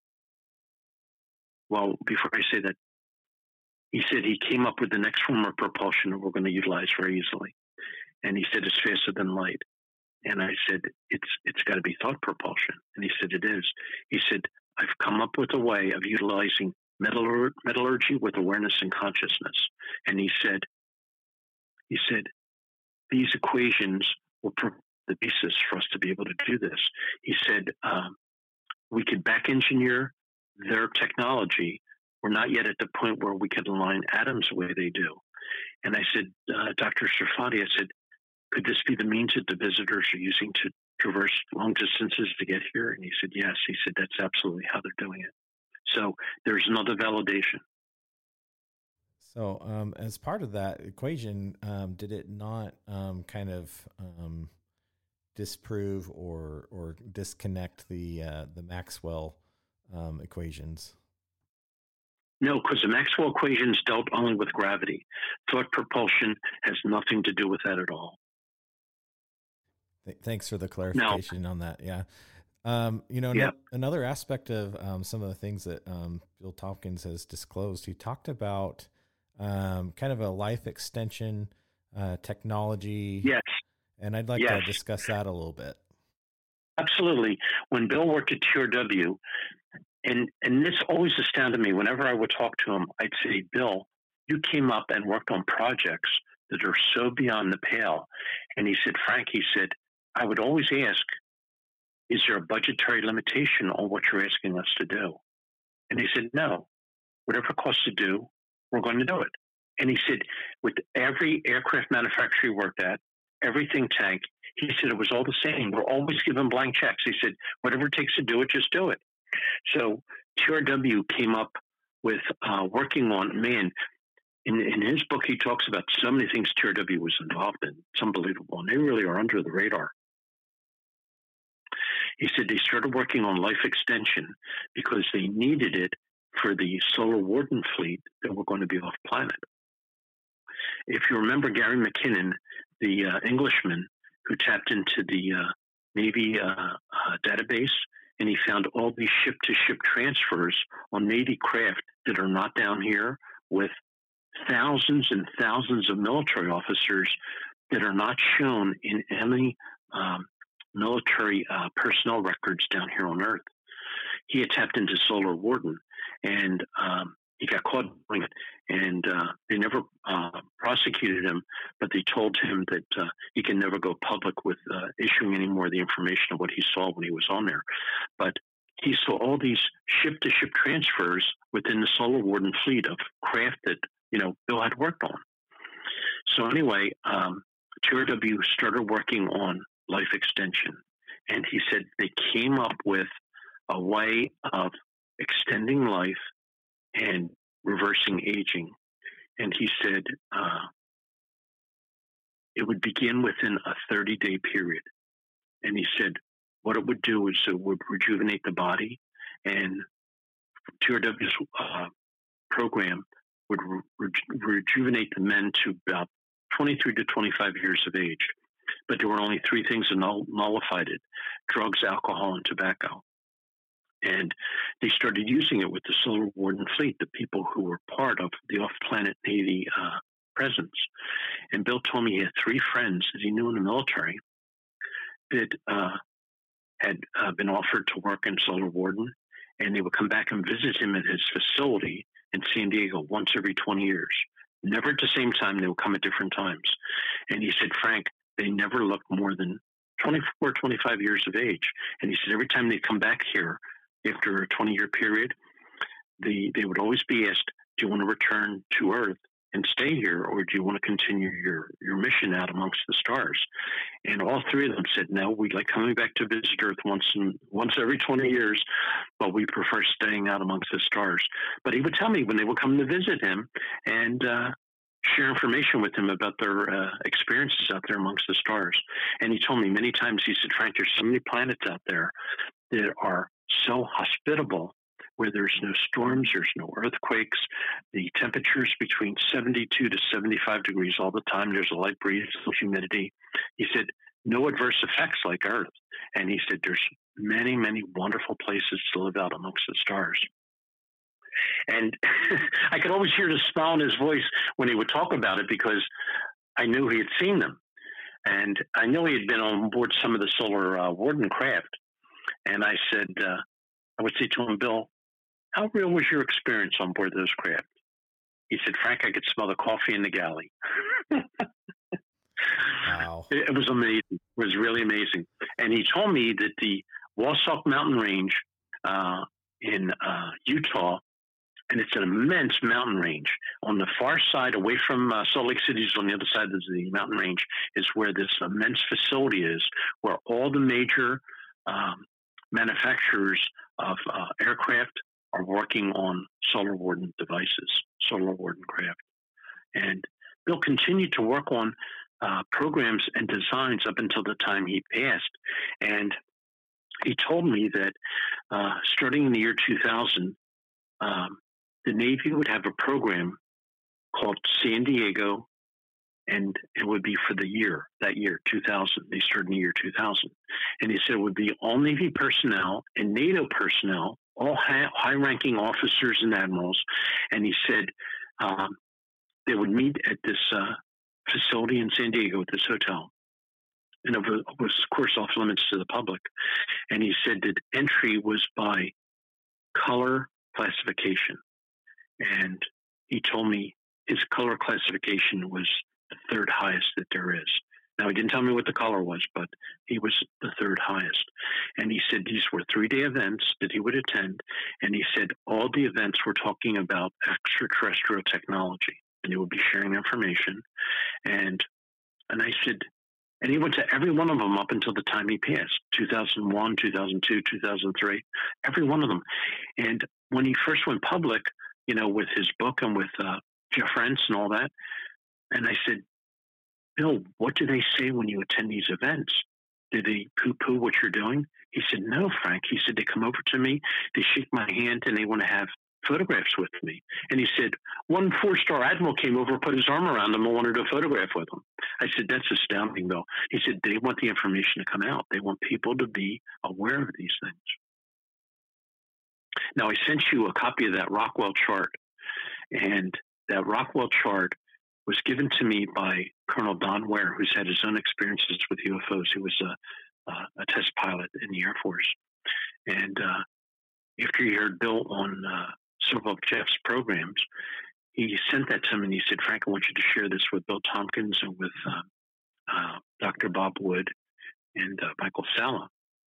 Well, before I say that, he said he came up with the next form of propulsion that we're going to utilize very easily. And he said it's faster than light. And I said, it's it's got to be thought propulsion. And he said, it is. He said, I've come up with a way of utilizing metallur- metallurgy with awareness and consciousness. And he said, he said, these equations will provide the basis for us to be able to do this. He said, um, we could back engineer their technology. We're not yet at the point where we can align atoms the way they do. And I said, uh, Doctor Sarfati, I said, could this be the means that the visitors are using to traverse long distances to get here? And he said, yes. He said, that's absolutely how they're doing it. So there's another validation. So um, as part of that equation, um, did it not um, kind of um, disprove or or disconnect the uh, the Maxwell um, equations? No, because the Maxwell equations dealt only with gravity. Thought propulsion has nothing to do with that at all. Th- thanks for the clarification no. on that. Yeah. Um, you know, yep. no, another aspect of um, some of the things that um, Bill Tompkins has disclosed, he talked about um, kind of a life extension uh, technology. Yes. And I'd like yes. to discuss that a little bit. Absolutely. When Bill worked at T R W, and, and this always astounded me, whenever I would talk to him, I'd say, Bill, you came up and worked on projects that are so beyond the pale. And he said, Frank, he said, I would always ask, is there a budgetary limitation on what you're asking us to do? And he said, no, whatever it costs to do, we're going to do it. And he said, with every aircraft manufacturer he worked at, every think tank, he said it was all the same. We're always given blank checks. He said, whatever it takes to do it, just do it. So T R W came up with uh, working on, man, in, in his book, he talks about so many things T R W was involved in. It's unbelievable. And they really are under the radar. He said they started working on life extension because they needed it for the Solar Warden fleet that were going to be off planet. If you remember Gary McKinnon, the uh, Englishman who tapped into the uh, Navy uh, uh, database, and he found all these ship-to-ship transfers on Navy craft that are not down here, with thousands and thousands of military officers that are not shown in any um, military uh, personnel records down here on Earth. He had tapped into Solar Warden, and um, he got caught doing it. And uh, they never uh, prosecuted him, but they told him that uh, he can never go public with uh, issuing any more of the information of what he saw when he was on there. But he saw all these ship-to-ship transfers within the Solar Warden fleet of craft that, you know, Bill had worked on. So anyway, um, T R W started working on life extension. And he said they came up with a way of extending life and reversing aging. And he said uh, it would begin within a thirty-day period. And he said what it would do is it would rejuvenate the body, and T R W's uh, program would re- rejuvenate the men to about twenty-three to twenty-five years of age. But there were only three things that null- nullified it: drugs, alcohol, and tobacco. And they started using it with the Solar Warden fleet, the people who were part of the off-planet Navy uh, presence. And Bill told me he had three friends that he knew in the military that uh, had uh, been offered to work in Solar Warden, and they would come back and visit him at his facility in San Diego once every twenty years. Never at the same time. They would come at different times. And he said, Frank, they never looked more than twenty-four, twenty-five years of age. And he said every time they come back here after a twenty-year period, the, they would always be asked, do you want to return to Earth and stay here, or do you want to continue your, your mission out amongst the stars? And all three of them said, no, we like coming back to visit Earth once in, once every twenty years, but we prefer staying out amongst the stars. But he would tell me when they would come to visit him and uh, share information with him about their uh, experiences out there amongst the stars. And he told me many times, he said, Frank, there's so many planets out there that are so hospitable, where there's no storms, there's no earthquakes, the temperature's between seventy-two to seventy-five degrees all the time, there's a light breeze, no humidity. He said, no adverse effects like Earth. And he said, there's many, many wonderful places to live out amongst the stars. And I could always hear the smile in his voice when he would talk about it, because I knew he had seen them. And I knew he had been on board some of the Solar uh, Warden craft. And I said, uh, I would say to him, Bill, how real was your experience on board those craft? He said, Frank, I could smell the coffee in the galley. Wow. It, it was amazing. It was really amazing. And he told me that the Wasatch Mountain Range uh, in uh, Utah, and it's an immense mountain range. On the far side, away from uh, Salt Lake City, on the other side of the mountain range, is where this immense facility is, where all the major um, manufacturers of uh, aircraft are working on Solar Warden devices, Solar Warden craft. And Bill continued to work on uh, programs and designs up until the time he passed. And he told me that uh, starting in the year two thousand, um, the Navy would have a program called San Diego, and it would be for the year, that year, two thousand. They started in the year two thousand. And he said it would be all Navy personnel and NATO personnel, all high-ranking officers and admirals. And he said um, they would meet at this uh, facility in San Diego, at this hotel. And it was, of course, off limits to the public. And he said that entry was by color classification. And he told me his color classification was the third highest that there is. Now, he didn't tell me what the color was, but he was the third highest. And he said these were three-day events that he would attend. And he said all the events were talking about extraterrestrial technology, and he would be sharing information. And and I said, and he went to every one of them up until the time he passed, two thousand one, two thousand two, two thousand three, every one of them. And when he first went public, you know, with his book and with uh, Jeff Rense and all that, and I said, Bill, what do they say when you attend these events? Do they poo-poo what you're doing? He said, no, Frank. He said, they come over to me, they shake my hand, and they want to have photographs with me. And he said, one four-star admiral came over, put his arm around him, and wanted a photograph with him. I said, that's astounding, Bill. He said, they want the information to come out. They want people to be aware of these things. Now, I sent you a copy of that Rockwell chart, and that Rockwell chart was given to me by Colonel Don Ware, who's had his own experiences with U F Os. He was a, a, a test pilot in the Air Force. And uh, after he heard Bill on uh, several of Jeff's programs, he sent that to me and he said, Frank, I want you to share this with Bill Tompkins and with uh, uh, Doctor Bob Wood and uh, Michael Salla.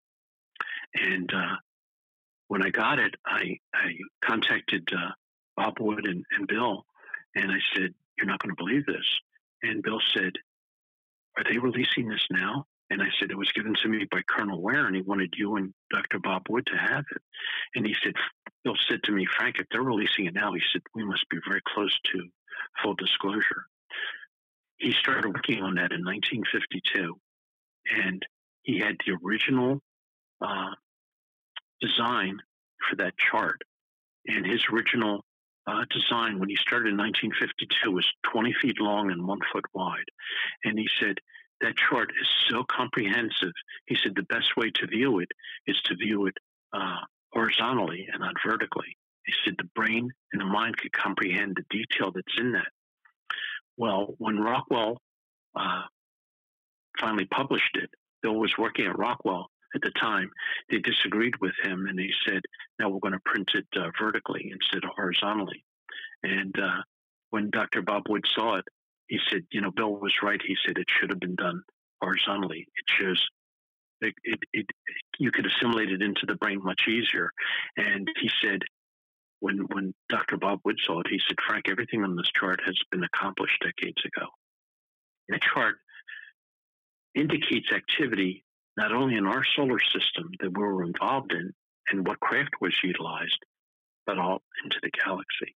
And uh, when I got it, I, I contacted uh, Bob Wood and, and Bill, and I said, you're not going to believe this. And Bill said, are they releasing this now? And I said, it was given to me by Colonel Ware, and he wanted you and Doctor Bob Wood to have it. And he said, Bill said to me, Frank, if they're releasing it now, he said, we must be very close to full disclosure. He started working on that in nineteen fifty-two, and he had the original uh, design for that chart. And his original uh, design, when he started in nineteen fifty-two, was twenty feet long and one foot wide. And he said, that chart is so comprehensive. He said the best way to view it is to view it uh, horizontally and not vertically. He said the brain and the mind could comprehend the detail that's in that. Well, when Rockwell uh, finally published it, Bill was working at Rockwell at the time. They disagreed with him, and they said, now we're going to print it uh, vertically instead of horizontally. And uh, when Doctor Bob Wood saw it, he said, you know, Bill was right. He said it should have been done horizontally. It shows it, it, it, you could assimilate it into the brain much easier. And he said, when when Doctor Bob Wood saw it, he said, Frank, everything on this chart has been accomplished decades ago. And the chart indicates activity not only in our solar system that we were involved in and what craft was utilized, but all into the galaxy.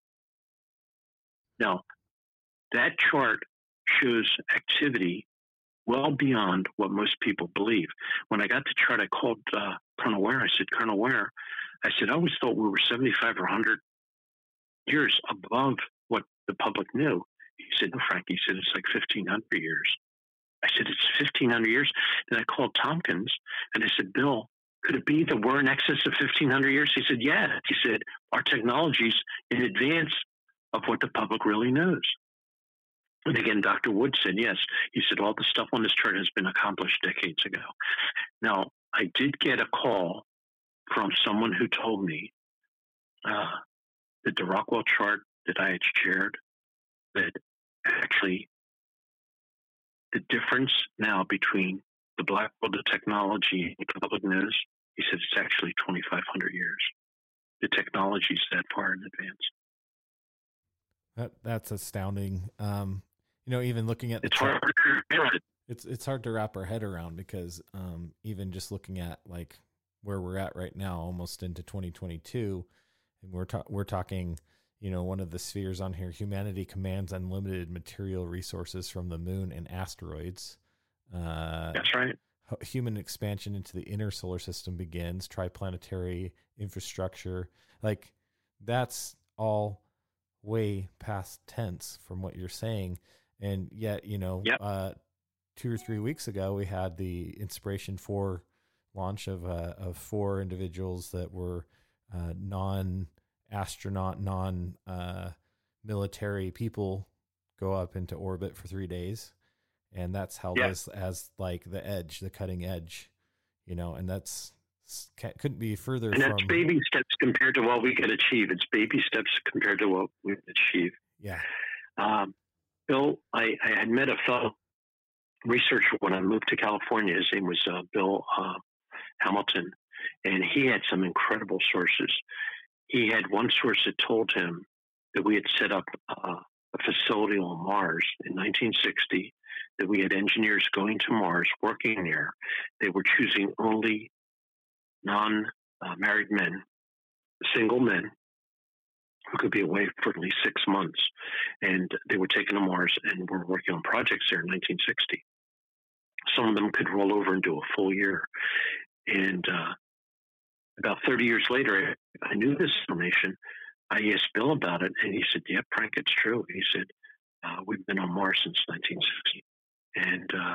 Now, that chart shows activity well beyond what most people believe. When I got the chart, I called uh, Colonel Ware. I said, Colonel Ware, I said, I always thought we were seventy-five or one hundred years above what the public knew. He said, no, Frank, he said, it's like fifteen hundred years. I said, it's fifteen hundred years. Then I called Tompkins, and I said, Bill, could it be that we're in excess of fifteen hundred years? He said, yeah. He said, our technology's in advance of what the public really knows. And again, Doctor Wood said, yes. He said, all the stuff on this chart has been accomplished decades ago. Now, I did get a call from someone who told me uh, that the Rockwell chart that I had shared, that actually the difference now between the black world of technology and the public knows, he said it's actually twenty-five hundred years. The technology's that far in advance. That that's astounding. Um, you know, even looking at the it's chart, hard. it's it's hard to wrap our head around because um, even just looking at like where we're at right now, almost into twenty twenty-two, and we're ta- we're talking, you know, one of the spheres on here, humanity commands unlimited material resources from the moon and asteroids. Uh, That's right. Human expansion into the inner solar system begins, triplanetary infrastructure. Like that's all way past tense from what you're saying. And yet, you know, yep. uh, two or three weeks ago, we had the Inspiration four launch of, uh, of four individuals that were uh, non-astronaut, non-military uh, people go up into orbit for three days. And that's held yeah. as, as like the edge, the cutting edge, you know, and that's couldn't be further and from. And that's baby steps compared to what we can achieve. It's baby steps compared to what we can achieve. Yeah. Um, Bill, I, I had met a fellow researcher when I moved to California. His name was uh, Bill uh, Hamilton, and he had some incredible sources. He had one source that told him that we had set up uh, a facility on Mars in nineteen sixty, that we had engineers going to Mars, working there. They were choosing only non-married uh, men, single men, who could be away for at least six months. And they were taken to Mars and were working on projects there in nineteen sixty. Some of them could roll over and do a full year. And uh, about thirty years later, I knew this information. I asked Bill about it, and he said, yeah, Frank, it's true. He said, uh, we've been on Mars since nineteen sixty. And, uh,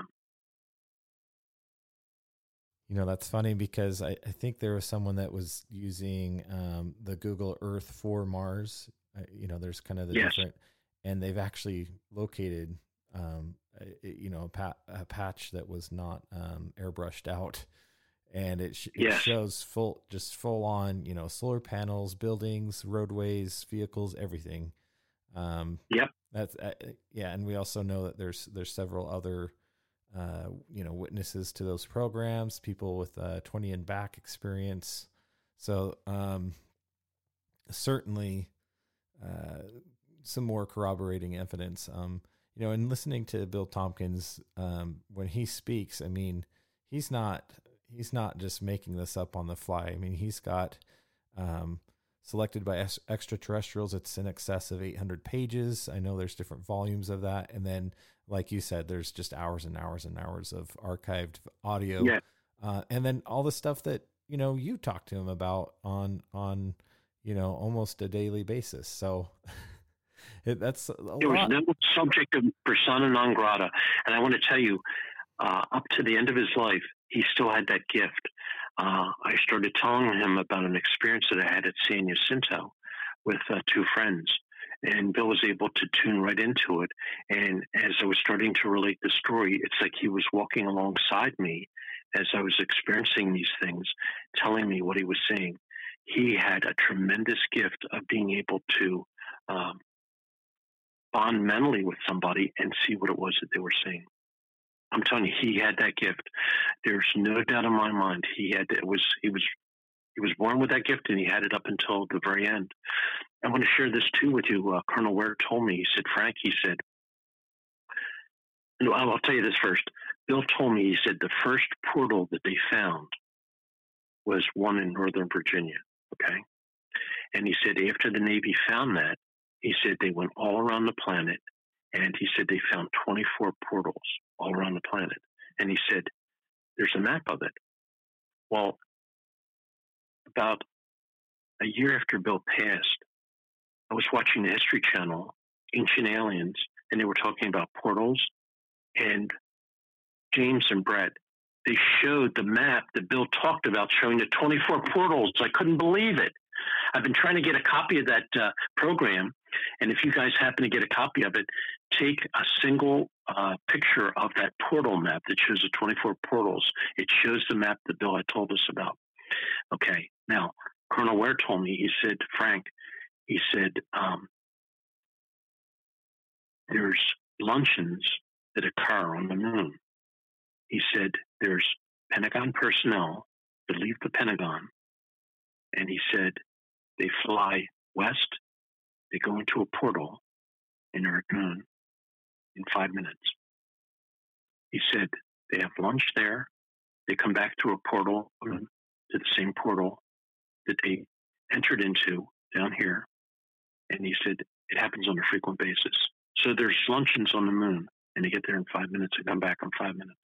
you know, that's funny because I, I think there was someone that was using um, the Google Earth for Mars. Uh, you know, there's kind of the yes. different, and they've actually located, um, a, you know, a, pat, a patch that was not um, airbrushed out. And it, sh- it yes. shows full, just full on, you know, solar panels, buildings, roadways, vehicles, everything. Um, yep. That's uh, yeah. And we also know that there's, there's several other, uh, you know, witnesses to those programs, people with uh twenty and back experience. So, um, certainly, uh, some more corroborating evidence. Um, you know, and listening to Bill Tompkins, um, when he speaks, I mean, he's not, he's not just making this up on the fly. I mean, he's got, um, selected by es- extraterrestrials. It's in excess of eight hundred pages. I know there's different volumes of that. And then, like you said, there's just hours and hours and hours of archived audio. Yeah. Uh, and then all the stuff that, you know, you talk to him about on, on, you know, almost a daily basis. So it, that's a There lot. was no subject of persona non grata. And I want to tell you, uh, up to the end of his life, he still had that gift. Uh, I started telling him about an experience that I had at San Jacinto with uh, two friends. And Bill was able to tune right into it. And as I was starting to relate the story, it's like he was walking alongside me as I was experiencing these things, telling me what he was saying. He had a tremendous gift of being able to um, bond mentally with somebody and see what it was that they were saying. I'm telling you, he had that gift. There's no doubt in my mind. He had it was he was He was born with that gift, and he had it up until the very end. I want to share this too with you. Uh, Colonel Ware told me, he said, Frank, he said, no, I'll tell you this first. Bill told me, he said, the first portal that they found was one in Northern Virginia, okay? And he said after the Navy found that, he said they went all around the planet, and he said they found twenty-four portals all around the planet. And he said, there's a map of it. Well, about a year after Bill passed, I was watching the History Channel, Ancient Aliens, and they were talking about portals. And James and Brett, they showed the map that Bill talked about showing the twenty-four portals. I couldn't believe it. I've been trying to get a copy of that uh, program. And if you guys happen to get a copy of it, take a single uh, picture of that portal map that shows the twenty-four portals. It shows the map that Bill had told us about. Okay. Now, Colonel Ware told me, he said, Frank, he said, um, there's luncheons that occur on the moon. He said, there's Pentagon personnel that leave the Pentagon. And he said, they fly west, they go into a portal, and they're at noon in five minutes. He said, they have lunch there, they come back through a portal, to the same portal that they entered into down here. And he said, it happens on a frequent basis. So there's luncheons on the moon, and they get there in five minutes and come back in five minutes.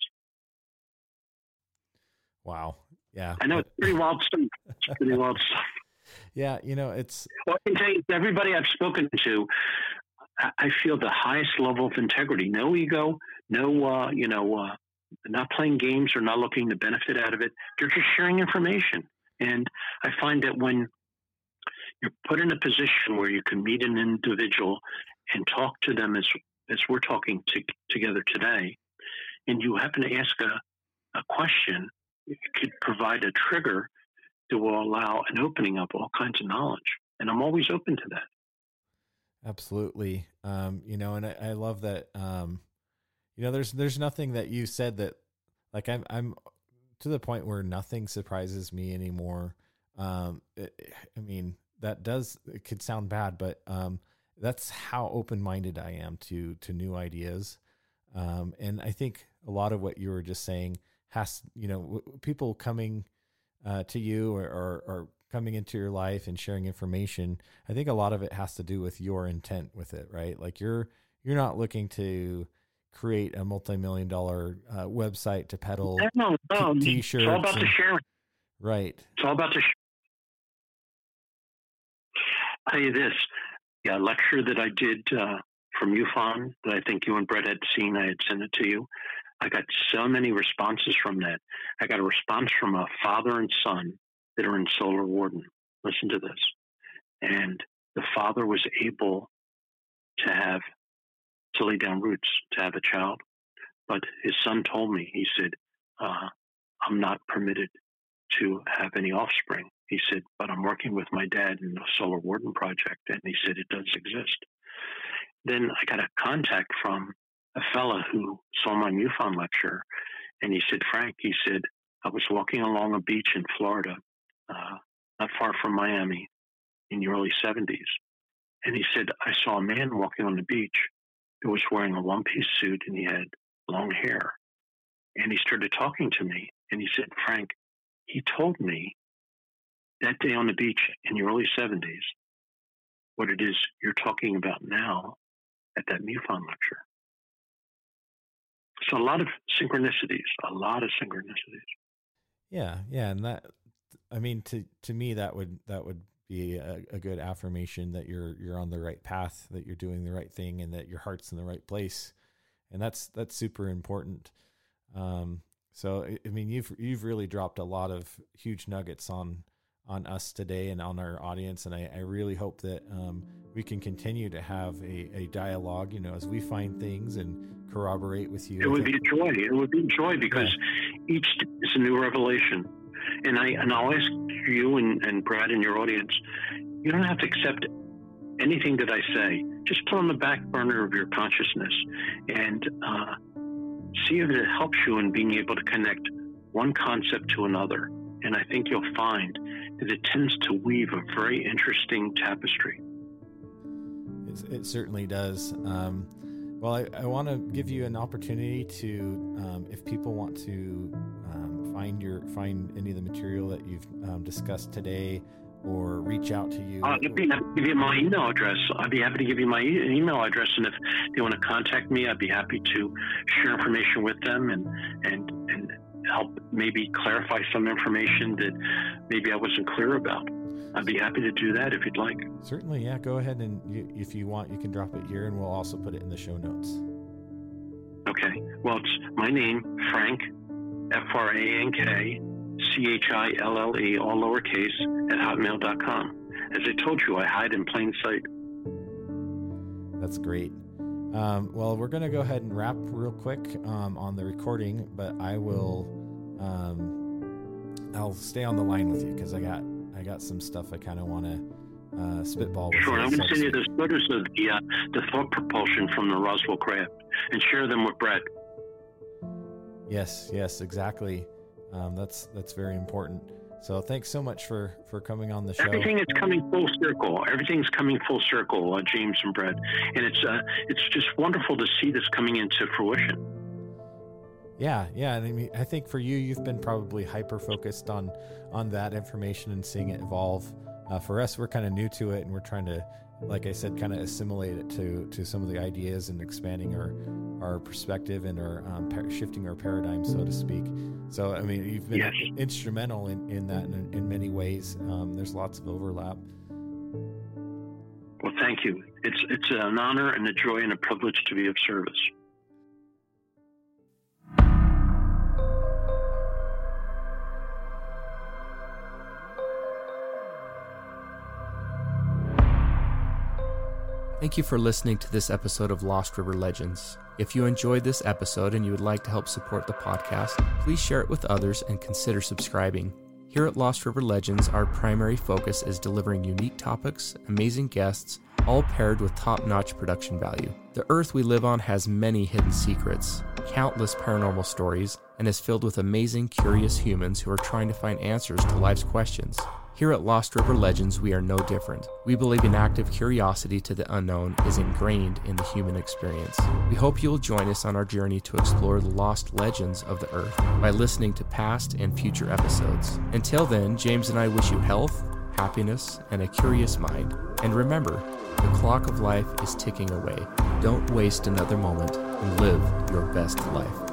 Wow. Yeah. I know, it's pretty wild stuff. It's pretty wild stuff. Yeah, you know, it's... Well, I can tell you, everybody I've spoken to, I feel the highest level of integrity. No ego, no, uh, you know, uh, not playing games or not looking to benefit out of it. They're just sharing information. And I find that when you're put in a position where you can meet an individual and talk to them as as we're talking to, together today, and you happen to ask a, a question, it could provide a trigger that will allow an opening up all kinds of knowledge. And I'm always open to that. Absolutely. Um, you know, and I, I love that, um, you know, there's, there's nothing that you said that, like, I'm, I'm to the point where nothing surprises me anymore. Um, it, I mean, that does, it could sound bad, but, um, that's how open-minded I am to, to new ideas. Um, and I think a lot of what you were just saying has, you know, w- people coming, uh, to you or, or, or coming into your life and sharing information. I think a lot of it has to do with your intent with it, right? Like you're, you're not looking to create a multi-million dollar uh, website to peddle no, no, t- t-shirts. It's all about and, the sharing. Right. It's all about the sharing. I'll tell you this, yeah, a lecture that I did uh, from MUFON that I think you and Brett had seen, I had sent it to you. I got so many responses from that. I got a response from a father and son that are in Solar Warden. Listen to this. And the father was able to have, to lay down roots, to have a child. But his son told me, he said, uh, I'm not permitted to have any offspring. He said, but I'm working with my dad in the Solar Warden project. And he said, it does exist. Then I got a contact from a fella who saw my MUFON lecture. And he said, Frank, he said, I was walking along a beach in Florida, uh, not far from Miami, in the early seventies. And he said, I saw a man walking on the beach who was wearing a one-piece suit and he had long hair. And he started talking to me. And he said, Frank, he told me that day on the beach in the early seventies what it is you're talking about now at that MUFON lecture. So a lot of synchronicities, a lot of synchronicities. Yeah, yeah, and that, I mean, to to me, that would that would be a, a good affirmation that you're you're on the right path, that you're doing the right thing, and that your heart's in the right place, and that's that's super important. Um, so I mean, you've you've really dropped a lot of huge nuggets on on us today and on our audience, and I, I really hope that um, we can continue to have a, a dialogue, you know, as we find things and corroborate with you. It would be a joy. It would be a joy because yeah. each is a new revelation. And I and I'll ask you and, and Brad and your audience, you don't have to accept anything that I say. Just put on the back burner of your consciousness and uh, see if it helps you in being able to connect one concept to another. and I think you'll find that it tends to weave a very interesting tapestry. It, it certainly does. Um, well, I, I want to give you an opportunity to, um, if people want to um, find your find any of the material that you've um, discussed today, or reach out to you. Uh, I'd be happy to give you my email address. I'd be happy to give you my e- email address, and if they want to contact me, I'd be happy to share information with them and and and help maybe clarify some information that maybe I wasn't clear about. I'd be happy to do that if you'd like. Certainly, yeah. Go ahead, and you, if you want, you can drop it here, and we'll also put it in the show notes. Okay. Well, it's my name, Frank, F R A N K, C H I L L E, all lowercase, at hotmail dot com. As I told you, I hide in plain sight. That's great. Um, well, we're going to go ahead and wrap real quick um, on the recording, but I will, um, I'll stay on the line with you because I got, I got some stuff I kind of want to uh, spitball with Sure, you. I'm going to send you those photos of the, uh, the thought propulsion from the Roswell craft and share them with Brett. Yes, yes, exactly. Um, that's that's very important. So thanks so much for, for coming on the show. Everything is coming full circle. Everything's coming full circle, uh, James and Brett, and it's uh, it's just wonderful to see this coming into fruition. Yeah, yeah. And I mean, I think for you, you've been probably hyper focused on on that information and seeing it evolve. Uh, for us, we're kind of new to it, and we're trying to, like I said, kind of assimilate it to to some of the ideas and expanding our our perspective and our um, par- shifting our paradigm, so to speak. So, I mean, you've been Yes. instrumental in, in that in, in many ways. Um, there's lots of overlap. Well, thank you. It's it's an honor and a joy and a privilege to be of service. Thank you for listening to this episode of Lost River Legends. If you enjoyed this episode and you would like to help support the podcast, please share it with others and consider subscribing. Here at Lost River Legends, our primary focus is delivering unique topics, amazing guests, all paired with top-notch production value. The Earth we live on has many hidden secrets, countless paranormal stories, and is filled with amazing, curious humans who are trying to find answers to life's questions. Here at Lost River Legends, we are no different. We believe an active curiosity to the unknown is ingrained in the human experience. We hope you will join us on our journey to explore the lost legends of the Earth by listening to past and future episodes. Until then, James and I wish you health, happiness, and a curious mind. And remember, the clock of life is ticking away. Don't waste another moment and live your best life.